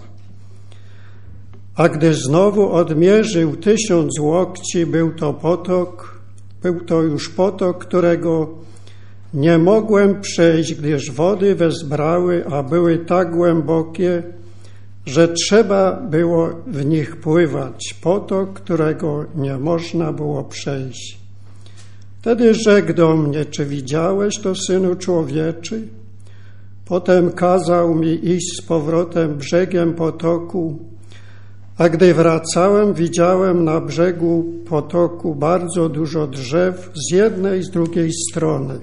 Speaker 7: A gdy znowu odmierzył tysiąc łokci, był to potok, był to już potok, którego nie mogłem przejść, gdyż wody wezbrały, a były tak głębokie, że trzeba było w nich pływać. Potok, którego nie można było przejść. Wtedy rzekł do mnie: czy widziałeś to, Synu Człowieczy? Potem kazał mi iść z powrotem brzegiem potoku, a gdy wracałem, widziałem na brzegu potoku bardzo dużo drzew z jednej i z drugiej strony.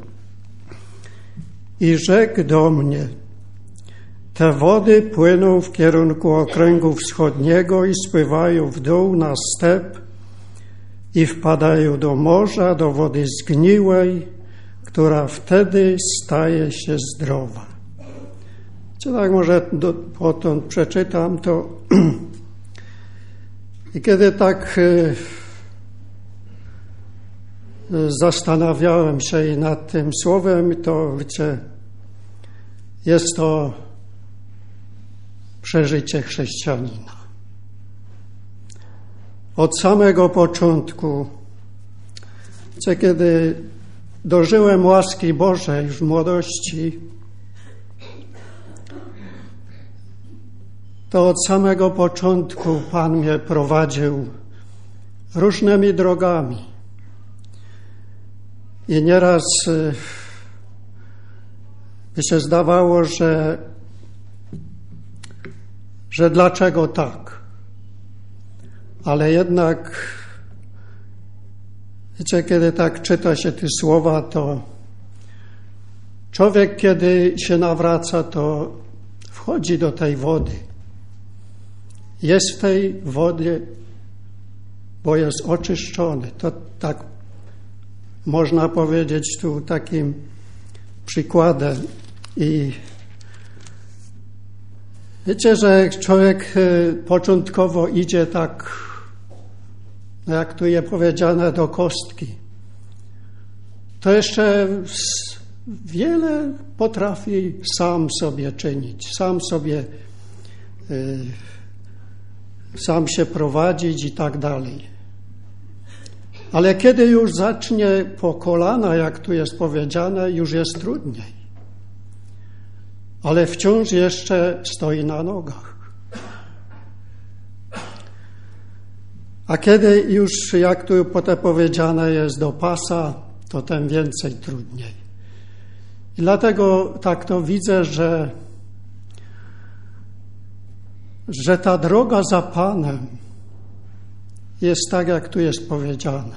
Speaker 7: I rzekł do mnie: te wody płyną w kierunku okręgu wschodniego i spływają w dół na step i wpadają do morza, do wody zgniłej, która wtedy staje się zdrowa. Czy tak może do, potąd przeczytam to. I kiedy tak y, y, zastanawiałem się nad tym słowem, to wiecie, jest to przeżycie chrześcijanina. Od samego początku, wiecie, kiedy dożyłem łaski Bożej już w młodości, to od samego początku Pan mnie prowadził różnymi drogami. I nieraz by się zdawało, że, że dlaczego tak? ale jednak, wiecie, kiedy tak czyta się te słowa, to człowiek, kiedy się nawraca, to wchodzi do tej wody. Jest w tej wodzie, bo jest oczyszczony. To tak można powiedzieć tu takim przykładem. I wiecie, że człowiek początkowo idzie tak, jak tu jest powiedziane, do kostki. To jeszcze wiele potrafi sam sobie czynić, sam sobie, y, sam się prowadzić i tak dalej. Ale kiedy już zacznie po kolana, jak tu jest powiedziane, już jest trudniej. Ale wciąż jeszcze stoi na nogach. A kiedy już, jak tu potem powiedziane jest, do pasa, to tym więcej trudniej. I dlatego tak to widzę, że, że ta droga za Panem jest tak, jak tu jest powiedziane.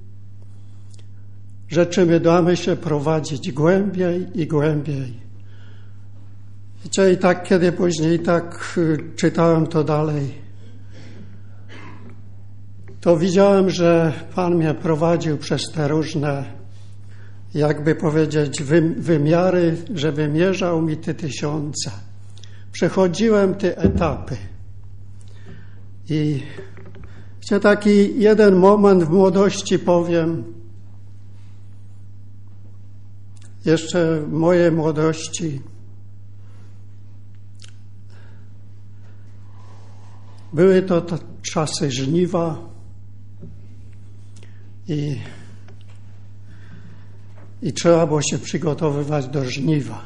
Speaker 7: Że czy my damy się prowadzić głębiej i głębiej. Wiecie, i tak kiedy później tak czytałem to dalej, to widziałem, że Pan mnie prowadził przez te różne, jakby powiedzieć, wymiary, że wymierzał mi te tysiące. Przechodziłem te etapy. I wiecie, taki jeden moment w młodości powiem, jeszcze w mojej młodości, były to, to czasy żniwa i, i trzeba było się przygotowywać do żniwa.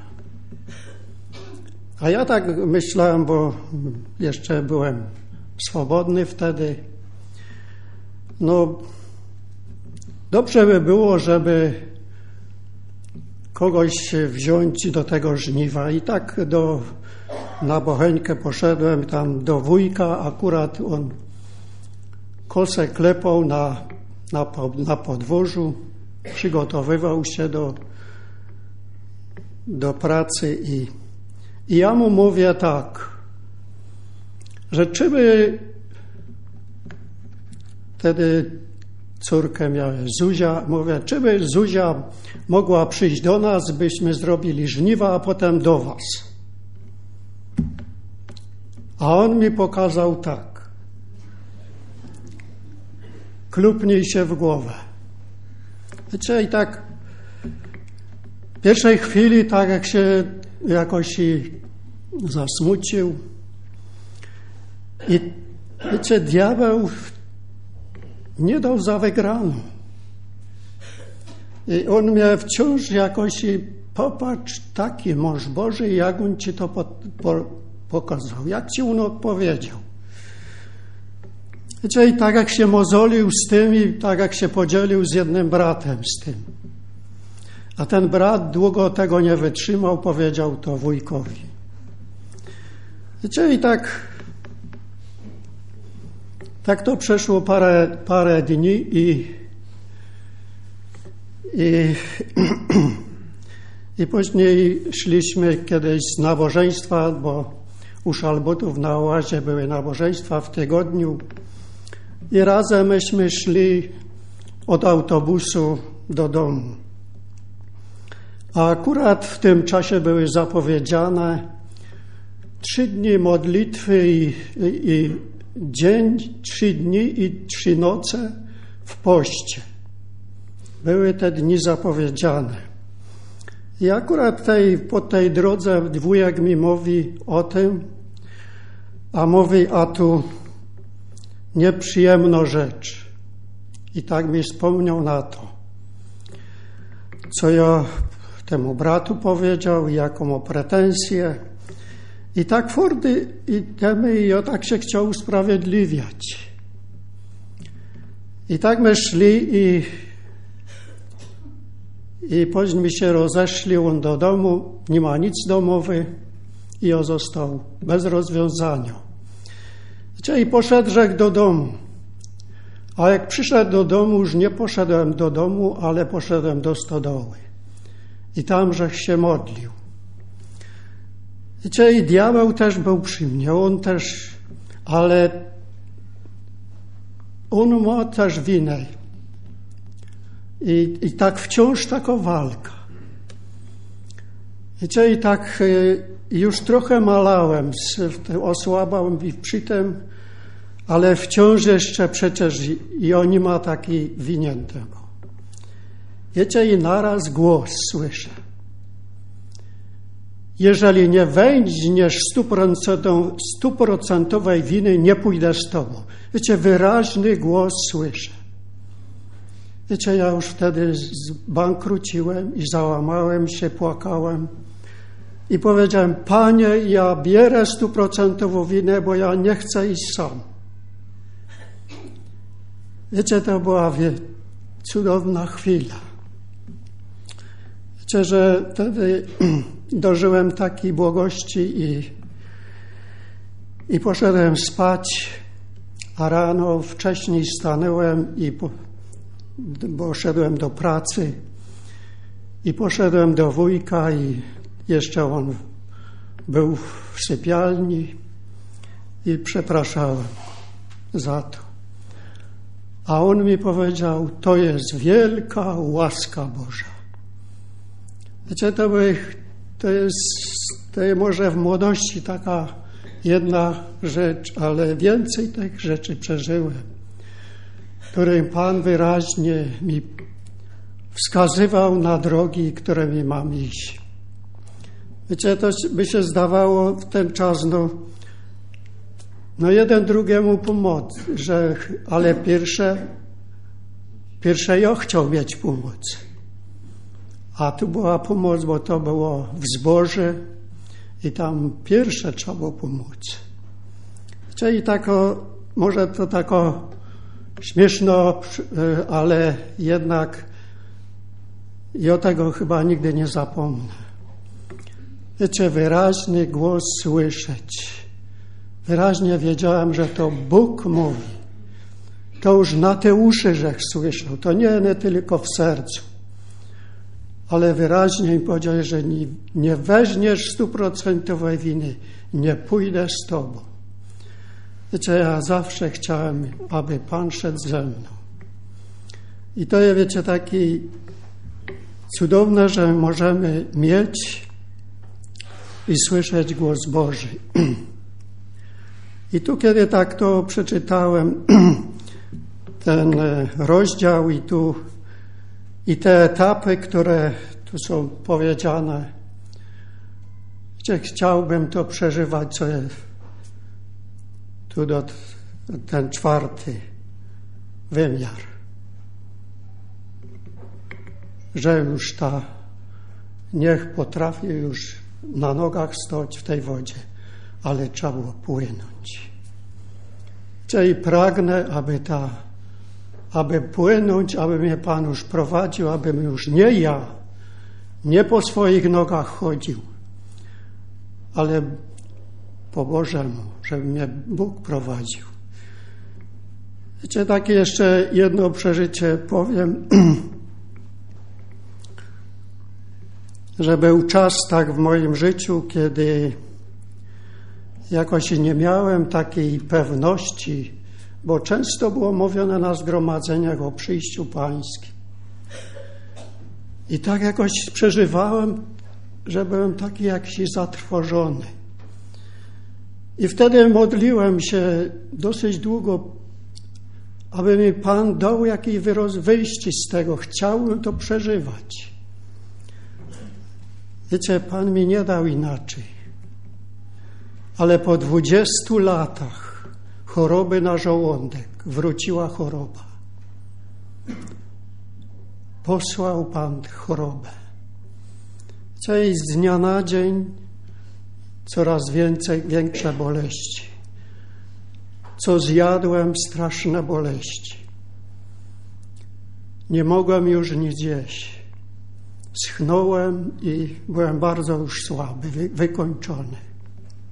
Speaker 7: A ja tak myślałem, bo jeszcze byłem swobodny wtedy. No, dobrze by było, żeby kogoś wziąć do tego żniwa. I tak do, na Bocheńkę poszedłem, tam do wujka, akurat on kosę klepał na, na, na podwórzu, przygotowywał się do, do pracy i, i ja mu mówię tak, że czy by wtedy córkę miałem, Zuzia, mówię, czy by Zuzia mogła przyjść do nas, byśmy zrobili żniwa, a potem do was. A on mi pokazał tak. Klupnij się w głowę. Wiecie, i tak w pierwszej chwili, tak jak się jakoś i zasmucił. I wiecie, diabeł nie dał za wygraną. I on mnie wciąż jakoś i popatrz, taki mąż Boży, jak on ci to po, po, pokazał, jak ci on odpowiedział. Wiecie, i tak jak się mozolił z tym i tak jak się podzielił z jednym bratem z tym. A ten brat długo tego nie wytrzymał, powiedział to wujkowi. Wiecie, i tak tak to przeszło parę, parę dni i i, i później szliśmy kiedyś z nabożeństwa, bo u Szalbutów na oazie były nabożeństwa w tygodniu i razem myśmy szli od autobusu do domu. A akurat w tym czasie były zapowiedziane trzy dni modlitwy i, i, i dzień, trzy dni i trzy noce w poście. Były te dni zapowiedziane. I akurat tej, po tej drodze wujek mi mówi o tym, a mówi, a tu nieprzyjemna rzecz. I tak mi wspomniał na to, co ja temu bratu powiedział, jaką ma pretensję. I tak fordy, i temy, i ja tak się chciał usprawiedliwiać. I tak my szli i i później mi się rozeszli, on do domu, nie ma nic domowy i ja został bez rozwiązania. I poszedł rzekł do domu. A jak przyszedł do domu, już nie poszedłem do domu, ale poszedłem do stodoły. I tam żech się modlił. Wiecie, i diabeł też był przy mnie, on też, ale on ma też winę. I, i tak wciąż taka walka. Wiecie, i tak już trochę malałem, osłabałem i przy tym, ale wciąż jeszcze przecież i, i oni ma taki winiętego. Wiecie, i naraz głos słyszę. Jeżeli nie weźmiesz stuprocentowej winy, nie pójdę z tobą. Wiecie, wyraźny głos słyszę. Wiecie, ja już wtedy zbankruciłem i załamałem się, płakałem i powiedziałem, Panie, ja bierę stuprocentową winę, bo ja nie chcę iść sam. Wiecie, to była wie, cudowna chwila. Wiecie, że wtedy dożyłem takiej błogości i, i poszedłem spać, a rano wcześniej stanąłem, i po, bo szedłem do pracy i poszedłem do wujka i jeszcze on był w sypialni i przepraszałem za to. A on mi powiedział, to jest wielka łaska Boża. Wiecie, to, by, to, jest, to jest może w młodości taka jedna rzecz, ale więcej tych rzeczy przeżyłem, którym Pan wyraźnie mi wskazywał na drogi, którymi mam iść. Wiecie, to by się zdawało w ten czas, no, no jeden drugiemu pomoc, że, ale pierwsze, pierwsze ja chciał mieć pomoc. A tu była pomoc, bo to było w zborze i tam pierwsze trzeba było pomóc. Czyli tako, może to tako śmieszno, ale jednak ja tego chyba nigdy nie zapomnę. Wiecie, wyraźny głos słyszeć. Wyraźnie wiedziałem, że to Bóg mówi. To już na te uszy, żech słyszał. To nie, nie tylko w sercu. Ale wyraźnie mi powiedział, że nie, nie weźmiesz stuprocentowej winy, nie pójdę z tobą. Wiecie, ja zawsze chciałem, aby Pan szedł ze mną. I to jest, wiecie, takie cudowne, że możemy mieć i słyszeć głos Boży. I tu, kiedy tak to przeczytałem, ten rozdział i tu i te etapy, które tu są powiedziane, gdzie chciałbym to przeżywać, co jest tu do, ten czwarty wymiar. Że już ta, niech potrafi już na nogach stać w tej wodzie, ale trzeba było płynąć. Czyli pragnę, aby ta aby płynąć, aby mnie Pan już prowadził, abym już nie ja, nie po swoich nogach chodził, ale po Bożemu, żeby mnie Bóg prowadził. Wiecie, takie jeszcze jedno przeżycie powiem, że był czas tak w moim życiu, kiedy jakoś nie miałem takiej pewności, bo często było mówione na zgromadzeniach o przyjściu Pańskim. I tak jakoś przeżywałem, że byłem taki jakiś zatrwożony. I wtedy modliłem się dosyć długo, aby mi Pan dał jakieś wyjście z tego. Chciałbym to przeżywać. Wiecie, Pan mi nie dał inaczej. Ale po dwudziestu latach choroby na żołądek wróciła choroba. Posłał Pan chorobę. I z dnia na dzień coraz więcej, większe boleści. Co zjadłem, straszne boleści. Nie mogłem już nic jeść. Schnąłem i byłem bardzo już słaby, wy, wykończony.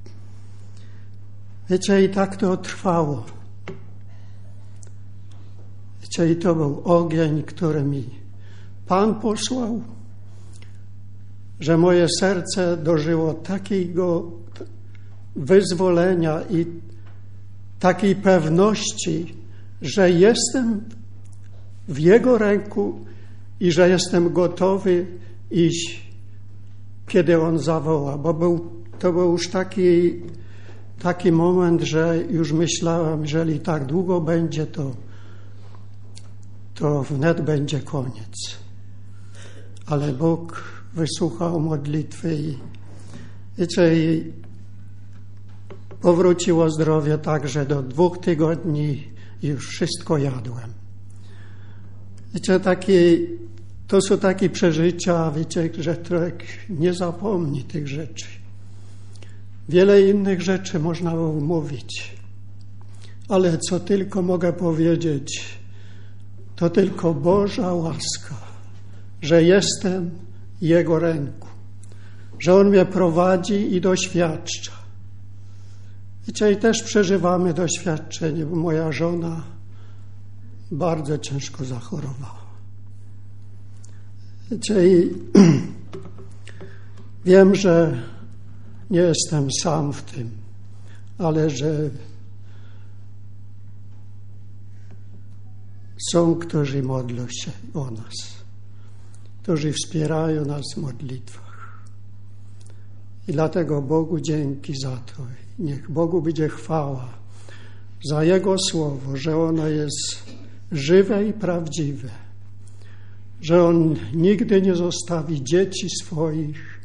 Speaker 7: Wiecie, i tak to trwało. Wiecie, i to był ogień, który mi Pan posłał, że moje serce dożyło takiego wyzwolenia i takiej pewności, że jestem w Jego ręku i że jestem gotowy iść, kiedy On zawoła. Bo był, to był już taki, taki moment, że już myślałem, jeżeli tak długo będzie, to, to wnet będzie koniec. Ale Bóg wysłuchał modlitwy i, wiecie, i powróciło zdrowie tak, że do dwóch tygodni już wszystko jadłem. Wiecie, takie, to są takie przeżycia, wiecie, że człowiek nie zapomni tych rzeczy. Wiele innych rzeczy można było mówić, ale co tylko mogę powiedzieć, to tylko Boża łaska, że jestem Jego ręku, że On mnie prowadzi i doświadcza. Wiecie, i też przeżywamy doświadczenie, bo moja żona bardzo ciężko zachorowała. Wiecie, i wiem, że nie jestem sam w tym, ale że są, którzy modlą się o nas, którzy wspierają nas w modlitwach. I dlatego Bogu dzięki za to. Niech Bogu będzie chwała za Jego słowo, że ono jest żywe i prawdziwe, że On nigdy nie zostawi dzieci swoich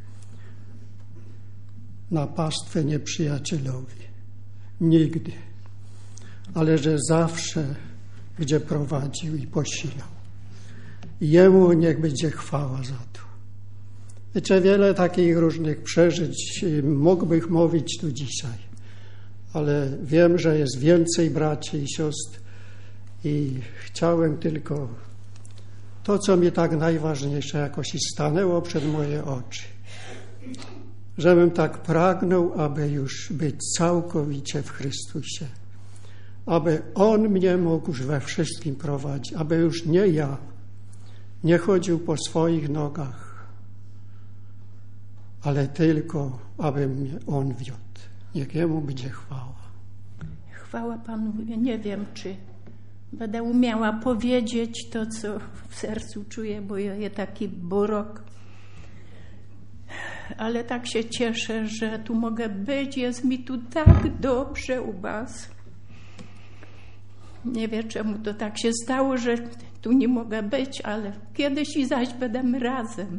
Speaker 7: na pastwę nieprzyjacielowi. Nigdy. Ale że zawsze będzie prowadził i posilał. Jemu niech będzie chwała za to. Wiecie, wiele takich różnych przeżyć mógłbym mówić tu dzisiaj, ale wiem, że jest więcej braci i sióstr i chciałem tylko to, co mi tak najważniejsze jakoś stanęło przed moje oczy, żebym tak pragnął, aby już być całkowicie w Chrystusie, aby On mnie mógł już we wszystkim prowadzić, aby już nie ja nie chodził po swoich nogach, ale tylko, aby mnie On wiódł. Niech Jemu będzie chwała.
Speaker 8: Chwała Panu. Ja nie wiem, czy będę umiała powiedzieć to, co w sercu czuję, bo ja jest taki burok. Ale tak się cieszę, że tu mogę być. Jest mi tu tak dobrze u Was. Nie wiem, czemu to tak się stało, że tu nie mogę być, ale kiedyś i zaś będziemy razem.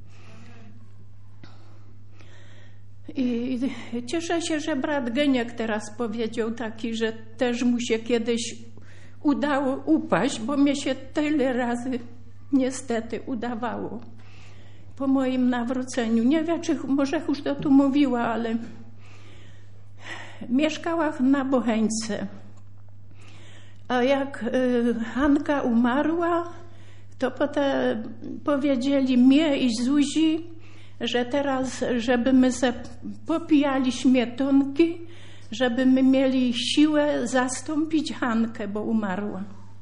Speaker 8: I cieszę się, że brat Geniek teraz powiedział taki, że też mu się kiedyś udało upaść, bo mnie się tyle razy niestety udawało po moim nawróceniu. Nie wiem, czy może już to tu mówiła, ale mieszkała na Bocheńce. A jak y, Hanka umarła, to potem powiedzieli mnie i Zuzi, że teraz, żeby my se popijali śmietonki, żeby my mieli siłę zastąpić Hankę, bo umarła.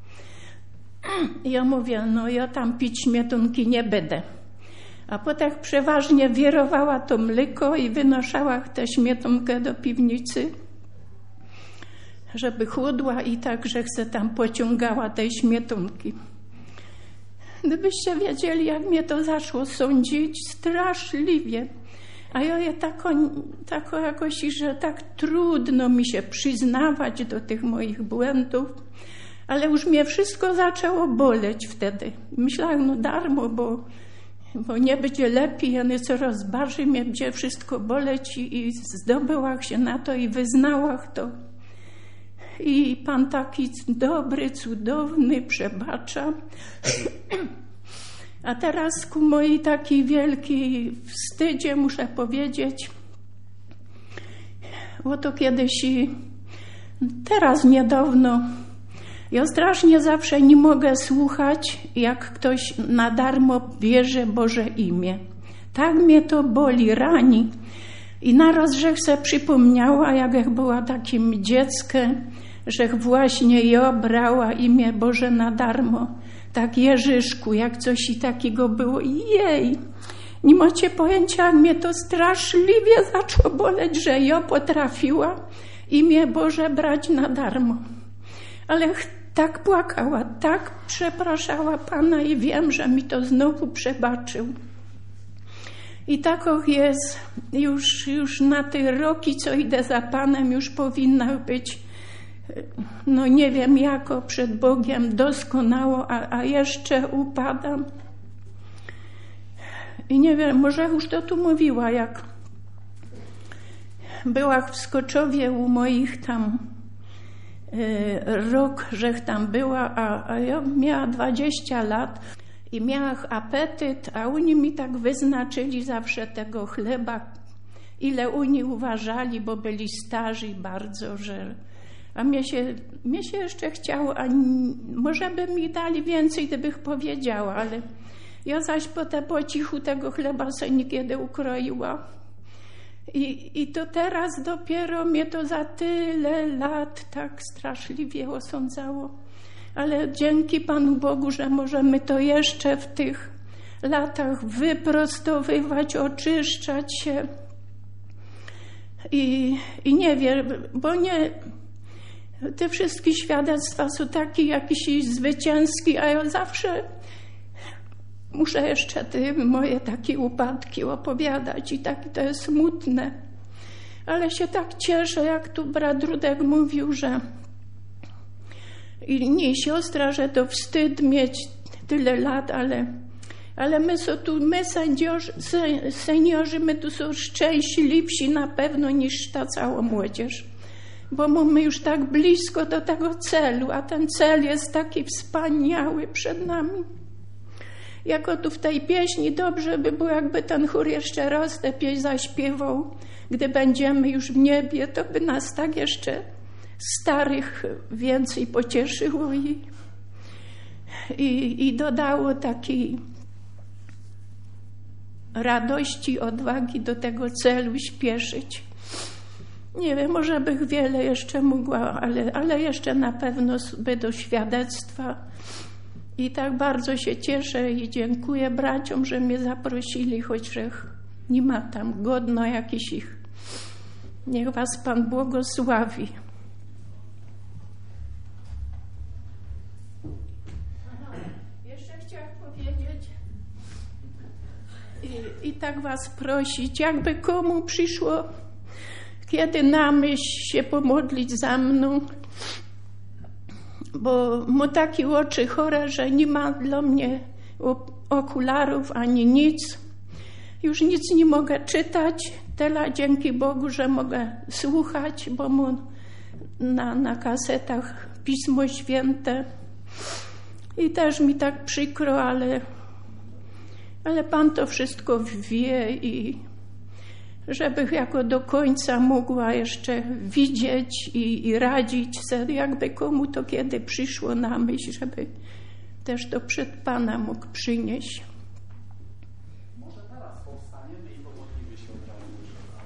Speaker 8: I ja mówię, no ja tam pić śmietonki nie będę. A potem przeważnie wierowała to mleko i wynoszała tę śmietonkę do piwnicy, żeby chłodła i tak, że se tam pociągała tej śmietonki. Gdybyście wiedzieli, jak mnie to zaczęło sądzić, straszliwie. A ja je tako, tako jakoś, że tak trudno mi się przyznawać do tych moich błędów, ale już mnie wszystko zaczęło boleć wtedy. Myślałam, no darmo, bo, bo nie będzie lepiej, ale coraz bardziej mnie będzie wszystko boleć i, i zdobyłam się na to i wyznałam to. I Pan taki dobry, cudowny, przebacza. A teraz ku mojej takiej wielkiej wstydzie muszę powiedzieć, bo to kiedyś i teraz niedawno, ja strasznie zawsze nie mogę słuchać, jak ktoś na darmo bierze Boże imię. Tak mnie to boli, rani. I naraz, że se przypomniała, jak była takim dzieckiem, że właśnie ja brała imię Boże na darmo. Tak Jerzyszku, jak coś i takiego było. Jej! Nie macie pojęcia, jak mnie to straszliwie zaczęło boleć, że ja potrafiła imię Boże brać na darmo. Ale tak płakała, tak przepraszała Pana i wiem, że mi to znowu przebaczył. I tak och jest, już, już na te roki, co idę za Panem, już powinna być, no nie wiem jako przed Bogiem doskonało, a, a jeszcze upadam. I nie wiem, może już to tu mówiła, jak była w Skoczowie u moich tam y, rok, żech tam była, a, a ja miała dwadzieścia lat i miała apetyt, a oni mi tak wyznaczyli zawsze tego chleba, ile oni uważali, bo byli starzy bardzo, że... A mnie się, mnie się jeszcze chciało, a może by mi dali więcej, gdybych powiedziała, ale ja zaś potem po cichu tego chleba sobie niekiedy ukroiła. I, I to teraz dopiero mnie to za tyle lat tak straszliwie osądzało. Ale dzięki Panu Bogu, że możemy to jeszcze w tych latach wyprostowywać, oczyszczać się. I, i nie wiem, bo nie... Te wszystkie świadectwa są takie jakieś zwycięskie, a ja zawsze muszę jeszcze te moje takie upadki opowiadać i tak to jest smutne. Ale się tak cieszę, jak tu brat Rudek mówił, że i nie siostra, że to wstyd mieć tyle lat, ale, ale my są tu, my sędziorzy, seniorzy, my tu są szczęśliwsi na pewno niż ta cała młodzież. Bo mamy już tak blisko do tego celu, a ten cel jest taki wspaniały przed nami. Jako tu w tej pieśni dobrze by było, jakby ten chór jeszcze raz tę pieśń zaśpiewał. Gdy będziemy już w niebie, to by nas tak jeszcze starych więcej pocieszyło i, i, i dodało takiej radości, odwagi do tego celu śpieszyć. Nie wiem, może bych wiele jeszcze mogła, ale, ale jeszcze na pewno będą świadectwa. I tak bardzo się cieszę i dziękuję braciom, że mnie zaprosili, choć że nie ma tam godno jakichś ich. Niech was Pan błogosławi. Jeszcze chciałam powiedzieć i, i tak was prosić, jakby komu przyszło kiedy na myśl się pomodlić za mną, bo ma takie oczy chore, że nie ma dla mnie okularów ani nic. Już nic nie mogę czytać. Tyle dzięki Bogu, że mogę słuchać, bo mu na, na kasetach Pismo Święte. I też mi tak przykro, ale, ale Pan to wszystko wie i żeby jako do końca mogła jeszcze widzieć i, i radzić sobie, jakby komu to kiedy przyszło na myśl, żeby też to przed Pana mógł przynieść.
Speaker 9: Może teraz powstaniemy i pomodlimy się od razu.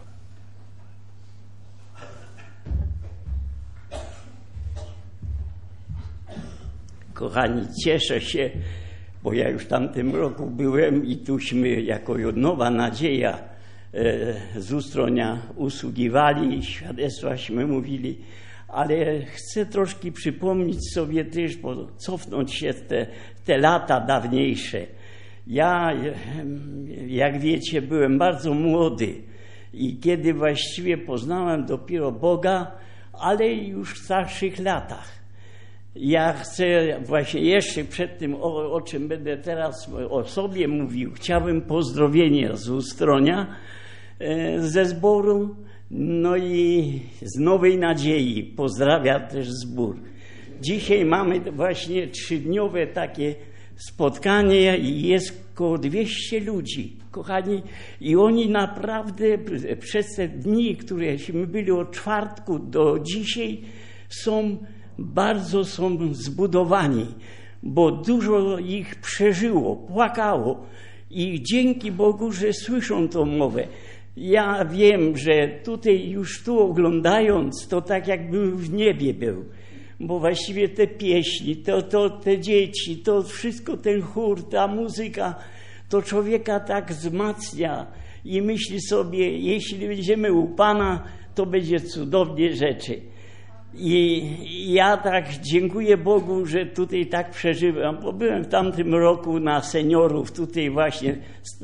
Speaker 10: Kochani, cieszę się, bo ja już w tamtym roku byłem i tuśmy jako Nowa Nadzieja z Ustronia usługiwali, świadectwaśmy mówili, ale chcę troszkę przypomnieć sobie też, bo cofnąć się w te, te lata dawniejsze. Ja, jak wiecie, byłem bardzo młody i kiedy właściwie poznałem dopiero Boga, ale już w starszych latach. Ja chcę właśnie jeszcze przed tym, o, o czym będę teraz o sobie mówił, chciałbym pozdrowienia z Ustronia, e, ze zboru, no i z Nowej Nadziei. Pozdrawia też zbór. Dzisiaj mamy właśnie trzydniowe takie spotkanie i jest około dwieście ludzi, kochani, i oni naprawdę przez te dni, któreśmy byli od czwartku do dzisiaj, są bardzo są zbudowani, bo dużo ich przeżyło, płakało i dzięki Bogu, że słyszą tą mowę. Ja wiem, że tutaj już tu oglądając, to tak jakby w niebie był. Bo właściwie te pieśni, to, to te dzieci, to wszystko, ten chór, ta muzyka, to człowieka tak wzmacnia i myśli sobie, jeśli będziemy u Pana, to będzie cudownie rzeczy. I ja tak dziękuję Bogu, że tutaj tak przeżywam, bo byłem w tamtym roku na seniorów, tutaj właśnie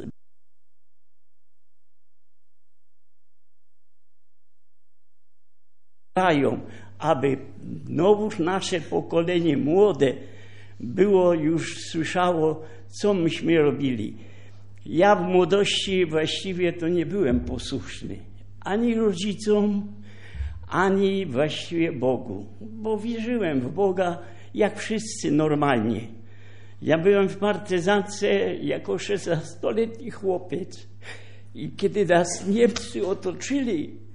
Speaker 10: aby znowuż nasze pokolenie młode było już słyszało, co myśmy robili. Ja w młodości właściwie to nie byłem posłuszny ani rodzicom, ani właściwie Bogu, bo wierzyłem w Boga jak wszyscy normalnie. Ja byłem w partyzance jako szesnastoletni chłopiec i kiedy nas Niemcy otoczyli,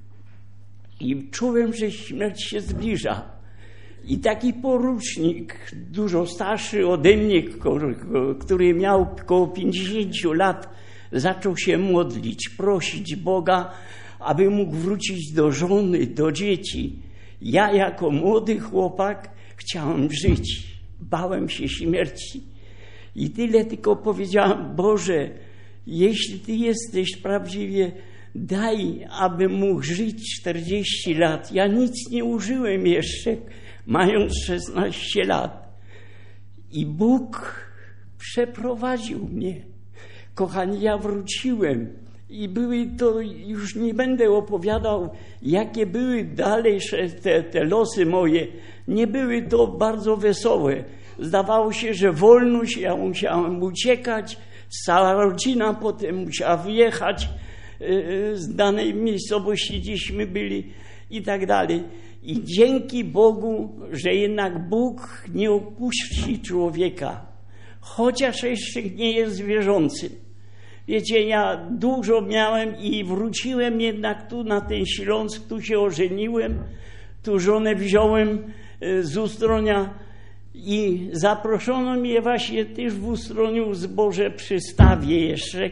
Speaker 10: i czułem, że śmierć się zbliża. I taki porucznik, dużo starszy ode mnie, który miał około pięćdziesiąt lat, zaczął się modlić, prosić Boga, aby mógł wrócić do żony, do dzieci. Ja jako młody chłopak chciałem żyć. Bałem się śmierci. I tyle tylko powiedziałem, Boże, jeśli Ty jesteś prawdziwie, daj, aby mógł żyć czterdzieści lat. Ja nic nie użyłem jeszcze, mając szesnaście lat. I Bóg przeprowadził mnie. Kochani, ja wróciłem i były to, już nie będę opowiadał, jakie były dalejsze te, te losy moje. Nie były to bardzo wesołe. Zdawało się, że wolność, ja musiałem uciekać, cała rodzina potem musiała wyjechać z danej miejscowości, gdzieśmy byli i tak dalej. I dzięki Bogu, że jednak Bóg nie opuści człowieka, chociaż jeszcze nie jest wierzącym. Wiecie, ja dużo miałem i wróciłem jednak tu na ten Śląsk, tu się ożeniłem, tu żonę wziąłem z Ustronia i zaproszono mnie właśnie też w Ustroniu w Zborze Przystawie jeszcze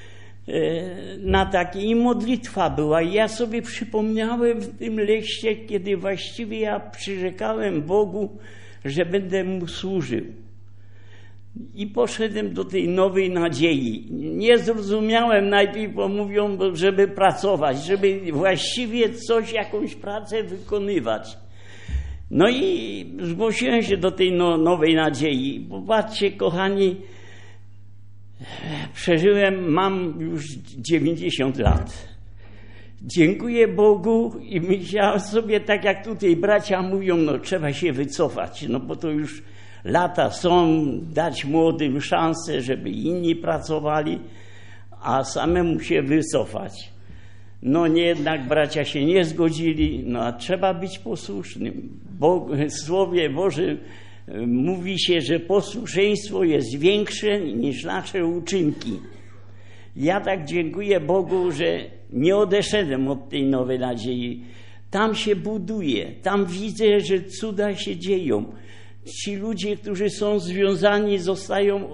Speaker 10: na takie i modlitwa była. I ja sobie przypomniałem w tym leście, kiedy właściwie ja przyrzekałem Bogu, że będę Mu służył. I poszedłem do tej nowej nadziei. Nie zrozumiałem najpierw, bo mówią, żeby pracować, żeby właściwie coś, jakąś pracę wykonywać. No i zgłosiłem się do tej no, nowej nadziei. Popatrzcie, kochani, przeżyłem, mam już dziewięćdziesiąt lat. Dziękuję Bogu i myślałem sobie, tak jak tutaj bracia mówią, no trzeba się wycofać, no bo to już lata są, dać młodym szansę, żeby inni pracowali, a samemu się wycofać. No nie, jednak bracia się nie zgodzili, no a trzeba być posłusznym. Bo w Słowie Bożym mówi się, że posłuszeństwo jest większe niż nasze uczynki. Ja tak dziękuję Bogu, że nie odeszedłem od tej nowej nadziei. Tam się buduje, tam widzę, że cuda się dzieją. Ci ludzie, którzy są związani, zostają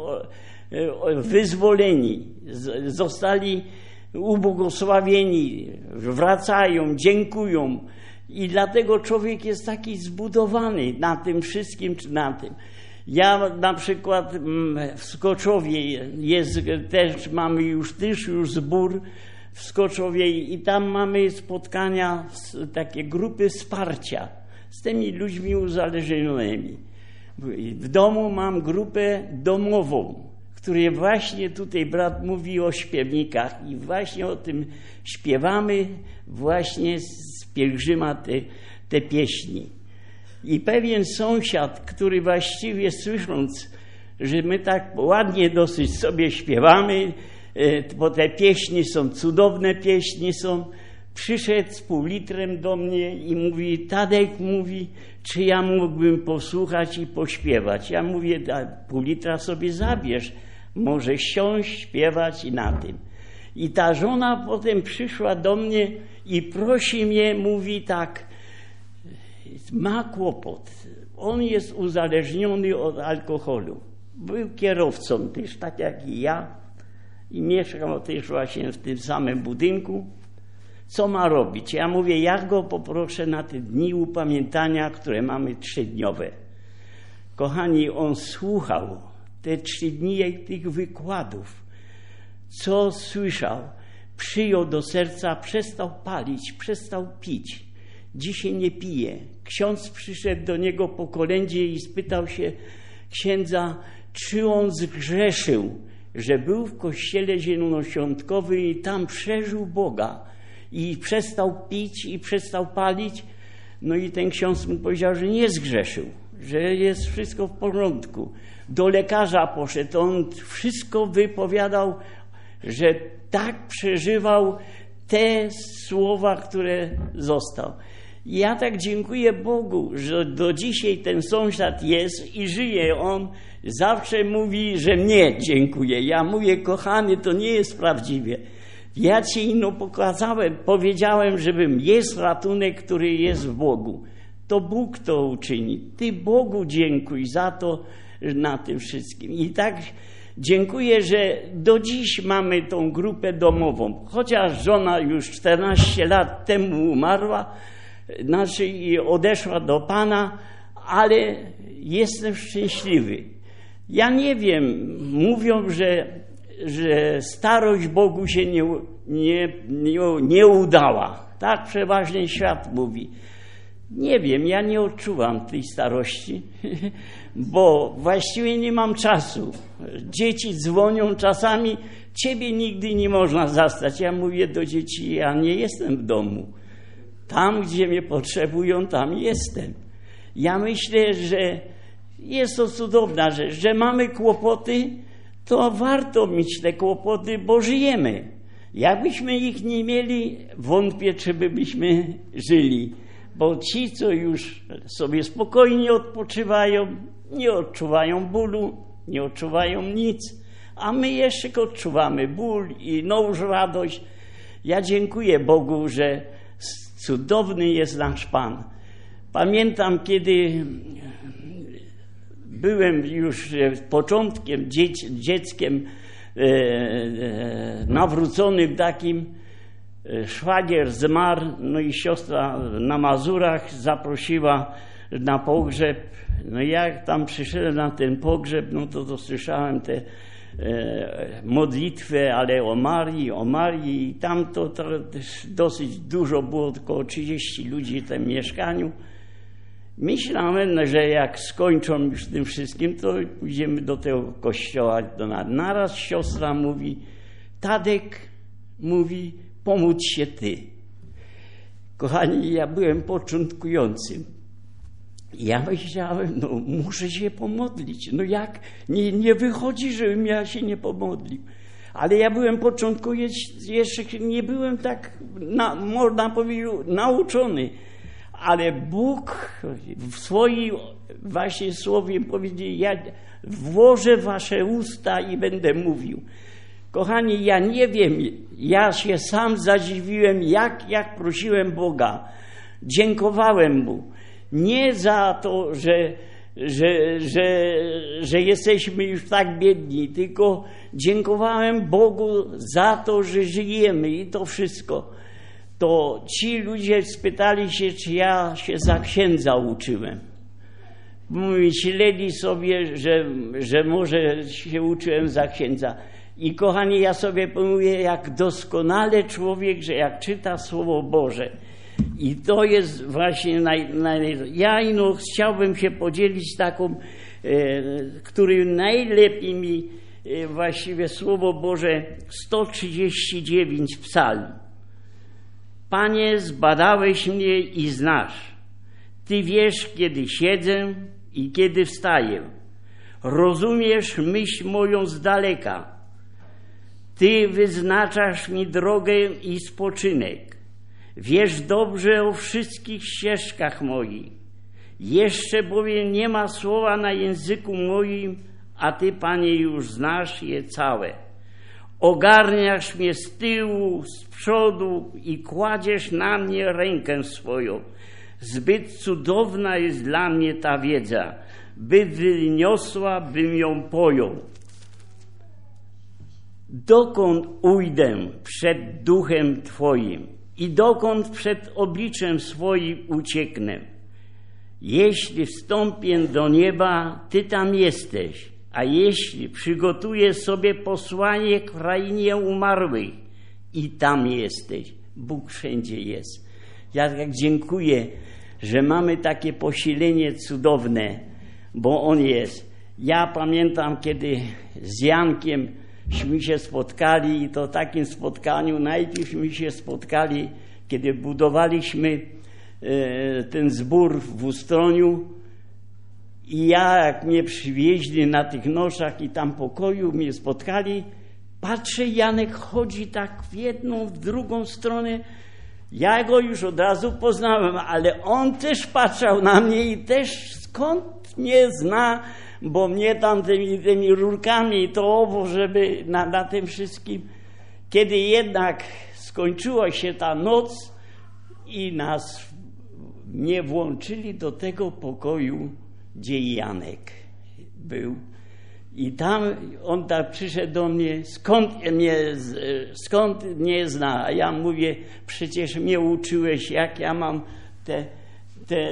Speaker 10: wyzwoleni, zostali ubłogosławieni, wracają, dziękują. I dlatego człowiek jest taki zbudowany na tym wszystkim czy na tym. Ja na przykład w Skoczowie jest też, mamy już też już zbór w Skoczowie i tam mamy spotkania, takie grupy wsparcia z tymi ludźmi uzależnionymi. W domu mam grupę domową, której właśnie tutaj brat mówi o śpiewnikach i właśnie o tym śpiewamy właśnie z pielgrzyma te, te pieśni. I pewien sąsiad, który właściwie słysząc, że my tak ładnie dosyć sobie śpiewamy, bo te pieśni są cudowne, pieśni są, przyszedł z pół litrem do mnie i mówi, Tadek mówi, czy ja mógłbym posłuchać i pośpiewać. Ja mówię, pół litra sobie zabierz, może siąść, śpiewać i na tym. I ta żona potem przyszła do mnie i prosi mnie, mówi tak, ma kłopot. On jest uzależniony od alkoholu. Był kierowcą też, tak jak i ja. I mieszkał też właśnie w tym samym budynku. co ma robić. Ja mówię, ja go poproszę na te dni upamiętania, które mamy trzydniowe. Kochani, on słuchał te trzy dni tych wykładów. Co słyszał, przyjął do serca, przestał palić, przestał pić. Dzisiaj nie pije. Ksiądz przyszedł do niego po kolędzie i spytał się księdza, czy on zgrzeszył, że był w kościele zielonoświątkowym i tam przeżył Boga i przestał pić i przestał palić. No i ten ksiądz mu powiedział, że nie zgrzeszył, że jest wszystko w porządku. Do lekarza poszedł, on wszystko wypowiadał, że tak przeżywał te słowa, które został. Ja tak dziękuję Bogu, że do dzisiaj ten sąsiad jest i żyje. On zawsze mówi, że mnie dziękuję. Ja mówię, kochany, to nie jest prawdziwe. Ja ci ino pokazałem, powiedziałem, żebym jest ratunek, który jest w Bogu. To Bóg to uczyni. Ty Bogu dziękuj za to, na tym wszystkim. I tak dziękuję, że do dziś mamy tą grupę domową. Chociaż żona już czternaście lat temu umarła, znaczy i odeszła do Pana, ale jestem szczęśliwy. Ja nie wiem, mówią, że, że starość Bogu się nie, nie, nie, nie udała. Tak przeważnie świat mówi. Nie wiem, ja nie odczuwam tej starości, bo właściwie nie mam czasu. Dzieci dzwonią czasami, ciebie nigdy nie można zastać. Ja mówię do dzieci, ja nie jestem w domu. Tam, gdzie mnie potrzebują, tam jestem. Ja myślę, że jest to cudowna rzecz, że mamy kłopoty, to warto mieć te kłopoty, bo żyjemy. Jakbyśmy ich nie mieli, wątpię, czy byśmy żyli. Bo ci, co już sobie spokojnie odpoczywają, nie odczuwają bólu, nie odczuwają nic, a my jeszcze odczuwamy ból i nową radość. Ja dziękuję Bogu, że cudowny jest nasz Pan. Pamiętam, kiedy byłem już początkiem, dziec, dzieckiem e, e, nawróconym takim, szwagier zmarł, no i siostra na Mazurach zaprosiła na pogrzeb. No jak tam przyszedłem na ten pogrzeb, no to, to słyszałem te e, modlitwy, ale o Marii, o Marii i tam to, to dosyć dużo było, około trzydzieści ludzi w tym mieszkaniu. Myślałem, że jak skończą już tym wszystkim, to pójdziemy do tego kościoła. Naraz siostra mówi, Tadek mówi, pomódl się ty. Kochani, ja byłem początkującym. Ja myślałem, no muszę się pomodlić. No jak? Nie, nie wychodzi, żebym ja się nie pomodlił. Ale ja byłem początkujący, jeszcze nie byłem tak, na, można powiedzieć, nauczony. Ale Bóg w swoim właśnie słowie powiedział, ja włożę wasze usta i będę mówił. Kochani, ja nie wiem, ja się sam zadziwiłem, jak, jak prosiłem Boga. Dziękowałem Mu. Nie za to, że, że, że, że jesteśmy już tak biedni, tylko dziękowałem Bogu za to, że żyjemy i to wszystko. To ci ludzie spytali się, czy ja się za księdza uczyłem. Myśleli sobie, że, że może się uczyłem za księdza. I kochani, ja sobie pomyślę, jak doskonale człowiek, że jak czyta Słowo Boże. I to jest właśnie, naj, naj, ja ino chciałbym się podzielić taką, e, który najlepiej mi e, właściwie Słowo Boże, sto trzydzieści dziewięć psalm. Panie, zbadałeś mnie i znasz. Ty wiesz, kiedy siedzę i kiedy wstaję. Rozumiesz myśl moją z daleka. Ty wyznaczasz mi drogę i spoczynek. Wiesz dobrze o wszystkich ścieżkach moich. Jeszcze bowiem nie ma słowa na języku moim, a Ty, Panie, już znasz je całe. Ogarniasz mnie z tyłu, z przodu i kładziesz na mnie rękę swoją. Zbyt cudowna jest dla mnie ta wiedza, by wyniosła, bym ją pojął. Dokąd ujdę przed duchem Twoim i dokąd przed obliczem swoim ucieknę. Jeśli wstąpię do nieba, Ty tam jesteś, a jeśli przygotuję sobie posłanie w krainie umarłych, i tam jesteś. Bóg wszędzie jest. Ja tak dziękuję, że mamy takie posilenie cudowne, bo On jest. Ja pamiętam, kiedy z Jankiem się spotkali i to w takim spotkaniu, najpierw się spotkali, kiedy budowaliśmy e, ten zbór w Ustroniu i ja, jak mnie przywieźli na tych noszach i tam pokoju mnie spotkali, patrzę, Janek chodzi tak w jedną, w drugą stronę. Ja go już od razu poznałem, ale on też patrzał na mnie i też skąd mnie zna, bo mnie tam tymi, tymi rurkami to owo, żeby na, na tym wszystkim. Kiedy jednak skończyła się ta noc i nas nie włączyli do tego pokoju, gdzie Janek był. I tam on tak przyszedł do mnie, skąd mnie, skąd mnie zna? A ja mówię, przecież mnie uczyłeś, jak ja mam te, te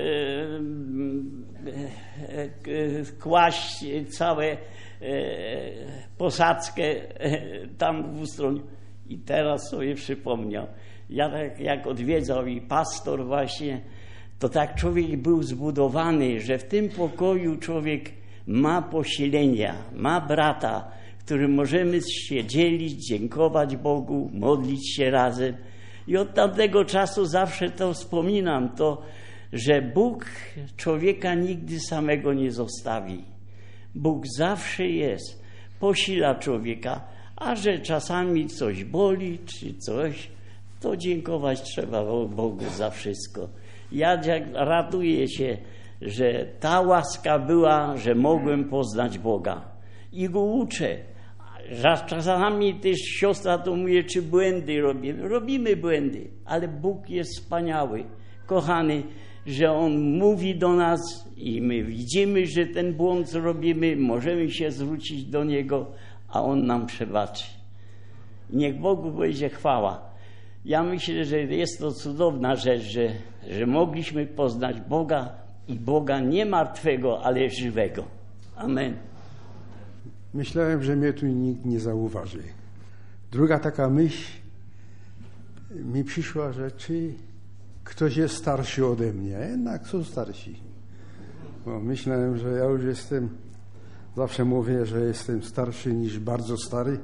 Speaker 10: kłaść całe posadzkę tam w Ustroniu. I teraz sobie przypomniał. Ja tak jak odwiedzał i pastor właśnie, to tak człowiek był zbudowany, że w tym pokoju człowiek ma posilenia, ma brata, którym możemy się dzielić, dziękować Bogu, modlić się razem. I od tamtego czasu zawsze to wspominam, to, że Bóg człowieka nigdy samego nie zostawi. Bóg zawsze jest, posila człowieka, a że czasami coś boli czy coś, to dziękować trzeba Bogu za wszystko. Ja raduję się, że ta łaska była, że mogłem poznać Boga. I go uczę. Czasami też siostra to mówi, czy błędy robimy. Robimy błędy, ale Bóg jest wspaniały. Kochany, że On mówi do nas i my widzimy, że ten błąd zrobimy, możemy się zwrócić do Niego, a On nam przebaczy. Niech Bogu będzie chwała. Ja myślę, że jest to cudowna rzecz, że, że mogliśmy poznać Boga i Boga nie martwego, ale żywego. Amen.
Speaker 11: Myślałem, że mnie tu nikt nie zauważy. Druga taka myśl mi przyszła, że czy ktoś jest starszy ode mnie. Jednak są starsi. Bo myślałem, że ja już jestem, zawsze mówię, że jestem starszy niż bardzo stary.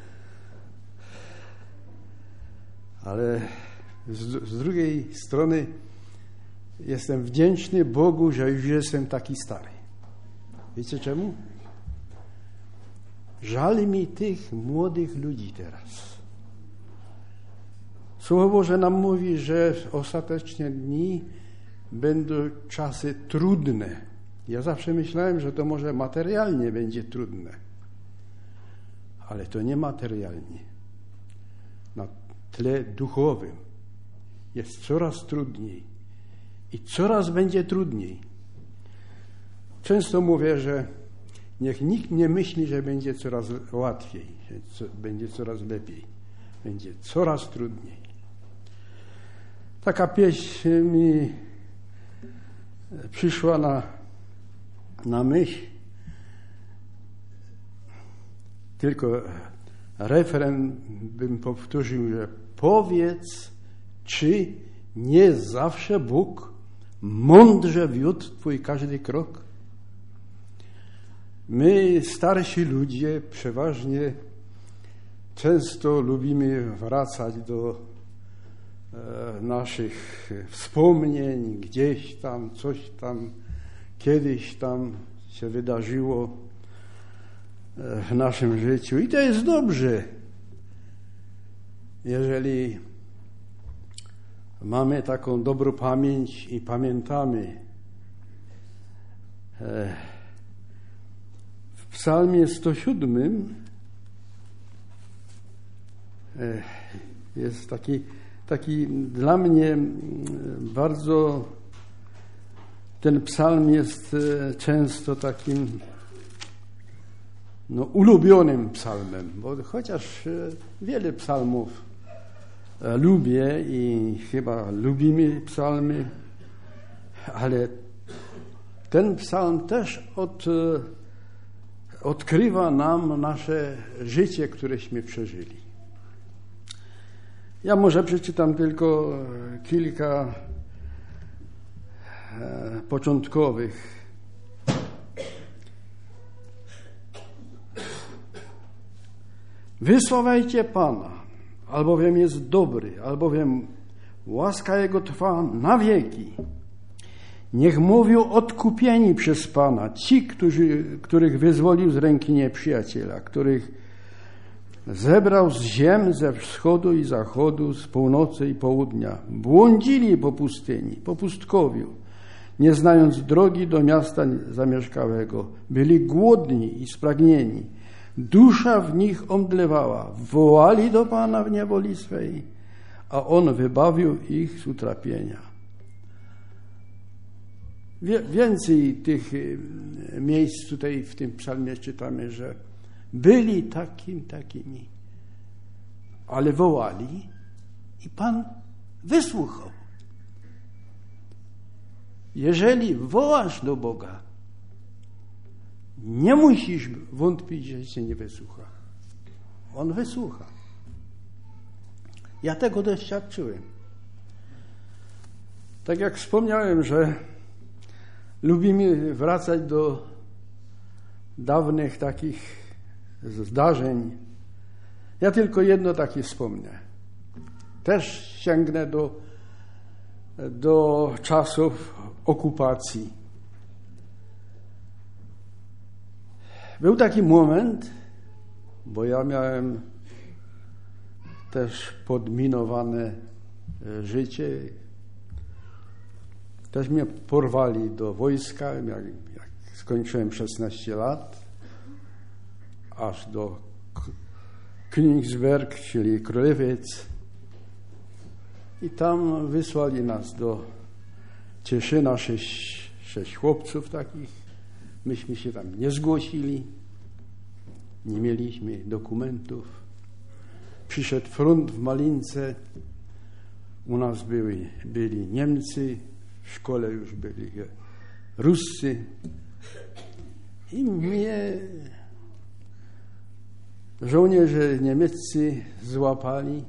Speaker 11: Ale z, z drugiej strony jestem wdzięczny Bogu, że już jestem taki stary. Wiecie czemu? Żal mi tych młodych ludzi teraz. Słowo Boże nam mówi, że ostatecznie dni będą czasy trudne. Ja zawsze myślałem, że to może materialnie będzie trudne. Ale to nie materialnie. Na tle duchowym jest coraz trudniej. I coraz będzie trudniej. Często mówię, że niech nikt nie myśli, że będzie coraz łatwiej, że będzie coraz lepiej. Będzie coraz trudniej. Taka pieśń mi przyszła na, na myśl. Tylko refren bym powtórzył, że powiedz, czy nie zawsze Bóg mądrze wiódł Twój każdy krok? My, starsi ludzie, przeważnie często lubimy wracać do e, naszych wspomnień, gdzieś tam, coś tam, kiedyś tam się wydarzyło e, w naszym życiu. I to jest dobrze, jeżeli mamy taką dobrą pamięć i pamiętamy. E, w psalmie sto siedem e, jest taki, taki dla mnie bardzo, ten psalm jest często takim no, ulubionym psalmem, bo chociaż wiele psalmów lubię i chyba lubimy psalmy, ale ten psalm też od, odkrywa nam nasze życie, któreśmy przeżyli. Ja może przeczytam tylko kilka e, początkowych. Wysławiajcie Pana, albowiem jest dobry, albowiem łaska Jego trwa na wieki. Niech mówią odkupieni przez Pana, ci, którzy, których wyzwolił z ręki nieprzyjaciela, których zebrał z ziem ze wschodu i zachodu, z północy i południa. Błądzili po pustyni, po pustkowiu, nie znając drogi do miasta zamieszkałego. Byli głodni i spragnieni. Dusza w nich omdlewała. Wołali do Pana w niewoli swej, a On wybawił ich z utrapienia. Więcej tych miejsc tutaj w tym psalmie czytamy, że byli takim, takimi, ale wołali i Pan wysłuchał. Jeżeli wołasz do Boga, nie musisz wątpić, że Cię nie wysłucha. On wysłucha. Ja tego doświadczyłem. Tak jak wspomniałem, że lubimy wracać do dawnych takich zdarzeń. Ja tylko jedno takie wspomnę. Też sięgnę do, do czasów okupacji. Był taki moment, bo ja miałem też podminowane życie. Też mnie porwali do wojska, jak, jak skończyłem szesnaście lat, aż do Königsberg, czyli Królewiec. I tam wysłali nas do Cieszyna, sześć, sześć chłopców takich. Myśmy się tam nie zgłosili, nie mieliśmy dokumentów. Przyszedł front w Malince, u nas byli, byli Niemcy, w szkole już byli Ruscy i mnie żołnierze niemieccy złapali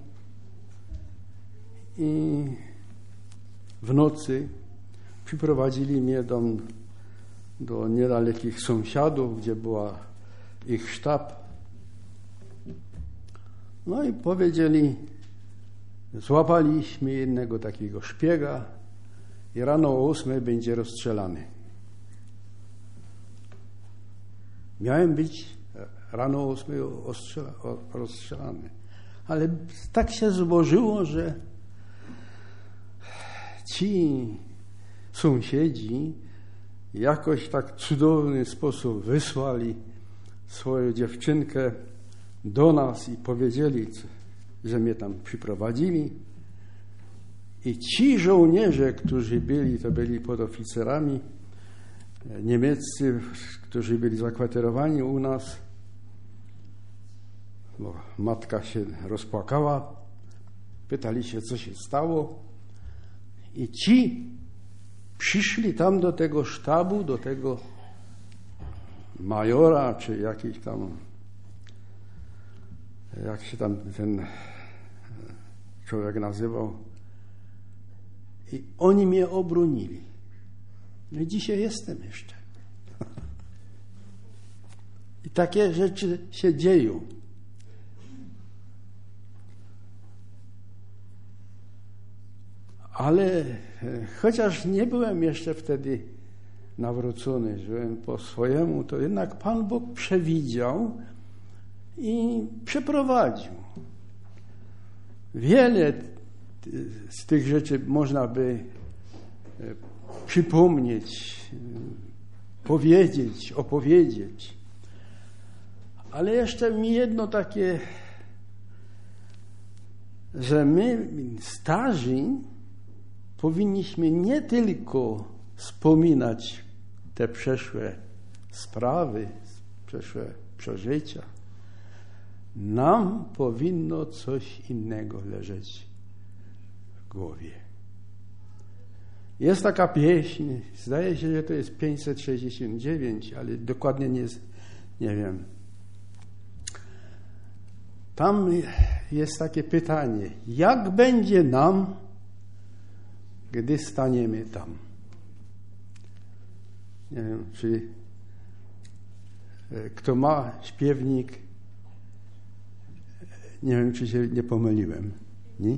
Speaker 11: i w nocy przyprowadzili mnie do, do niedalekich sąsiadów, gdzie była ich sztab. No i powiedzieli, złapaliśmy jednego takiego szpiega i rano o ósmej będzie rozstrzelany. Miałem być rano o ósmej rozstrzelany. Ale tak się złożyło, że ci sąsiedzi jakoś tak cudowny sposób wysłali swoją dziewczynkę do nas i powiedzieli, że mnie tam przyprowadzili. I ci żołnierze, którzy byli, to byli podoficerami niemieccy, którzy byli zakwaterowani u nas, bo matka się rozpłakała, pytali się, co się stało. I ci przyszli tam do tego sztabu, do tego majora, czy jakiś tam, jak się tam ten człowiek nazywał, i oni mnie obronili. No i dzisiaj jestem jeszcze. I takie rzeczy się dzieją. Ale chociaż nie byłem jeszcze wtedy nawrócony, żyłem po swojemu, to jednak Pan Bóg przewidział i przeprowadził. Wiele z tych rzeczy można by przypomnieć, powiedzieć, opowiedzieć. Ale jeszcze mi jedno takie, że my, starzy, powinniśmy nie tylko wspominać te przeszłe sprawy, przeszłe przeżycia. Nam powinno coś innego leżeć głowie. Jest taka pieśń, zdaje się, że to jest pięćset sześćdziesiąt dziewięć, ale dokładnie nie, nie wiem. Tam jest takie pytanie, jak będzie nam, gdy staniemy tam? Nie wiem, czy kto ma śpiewnik, nie wiem, czy się nie pomyliłem, nie?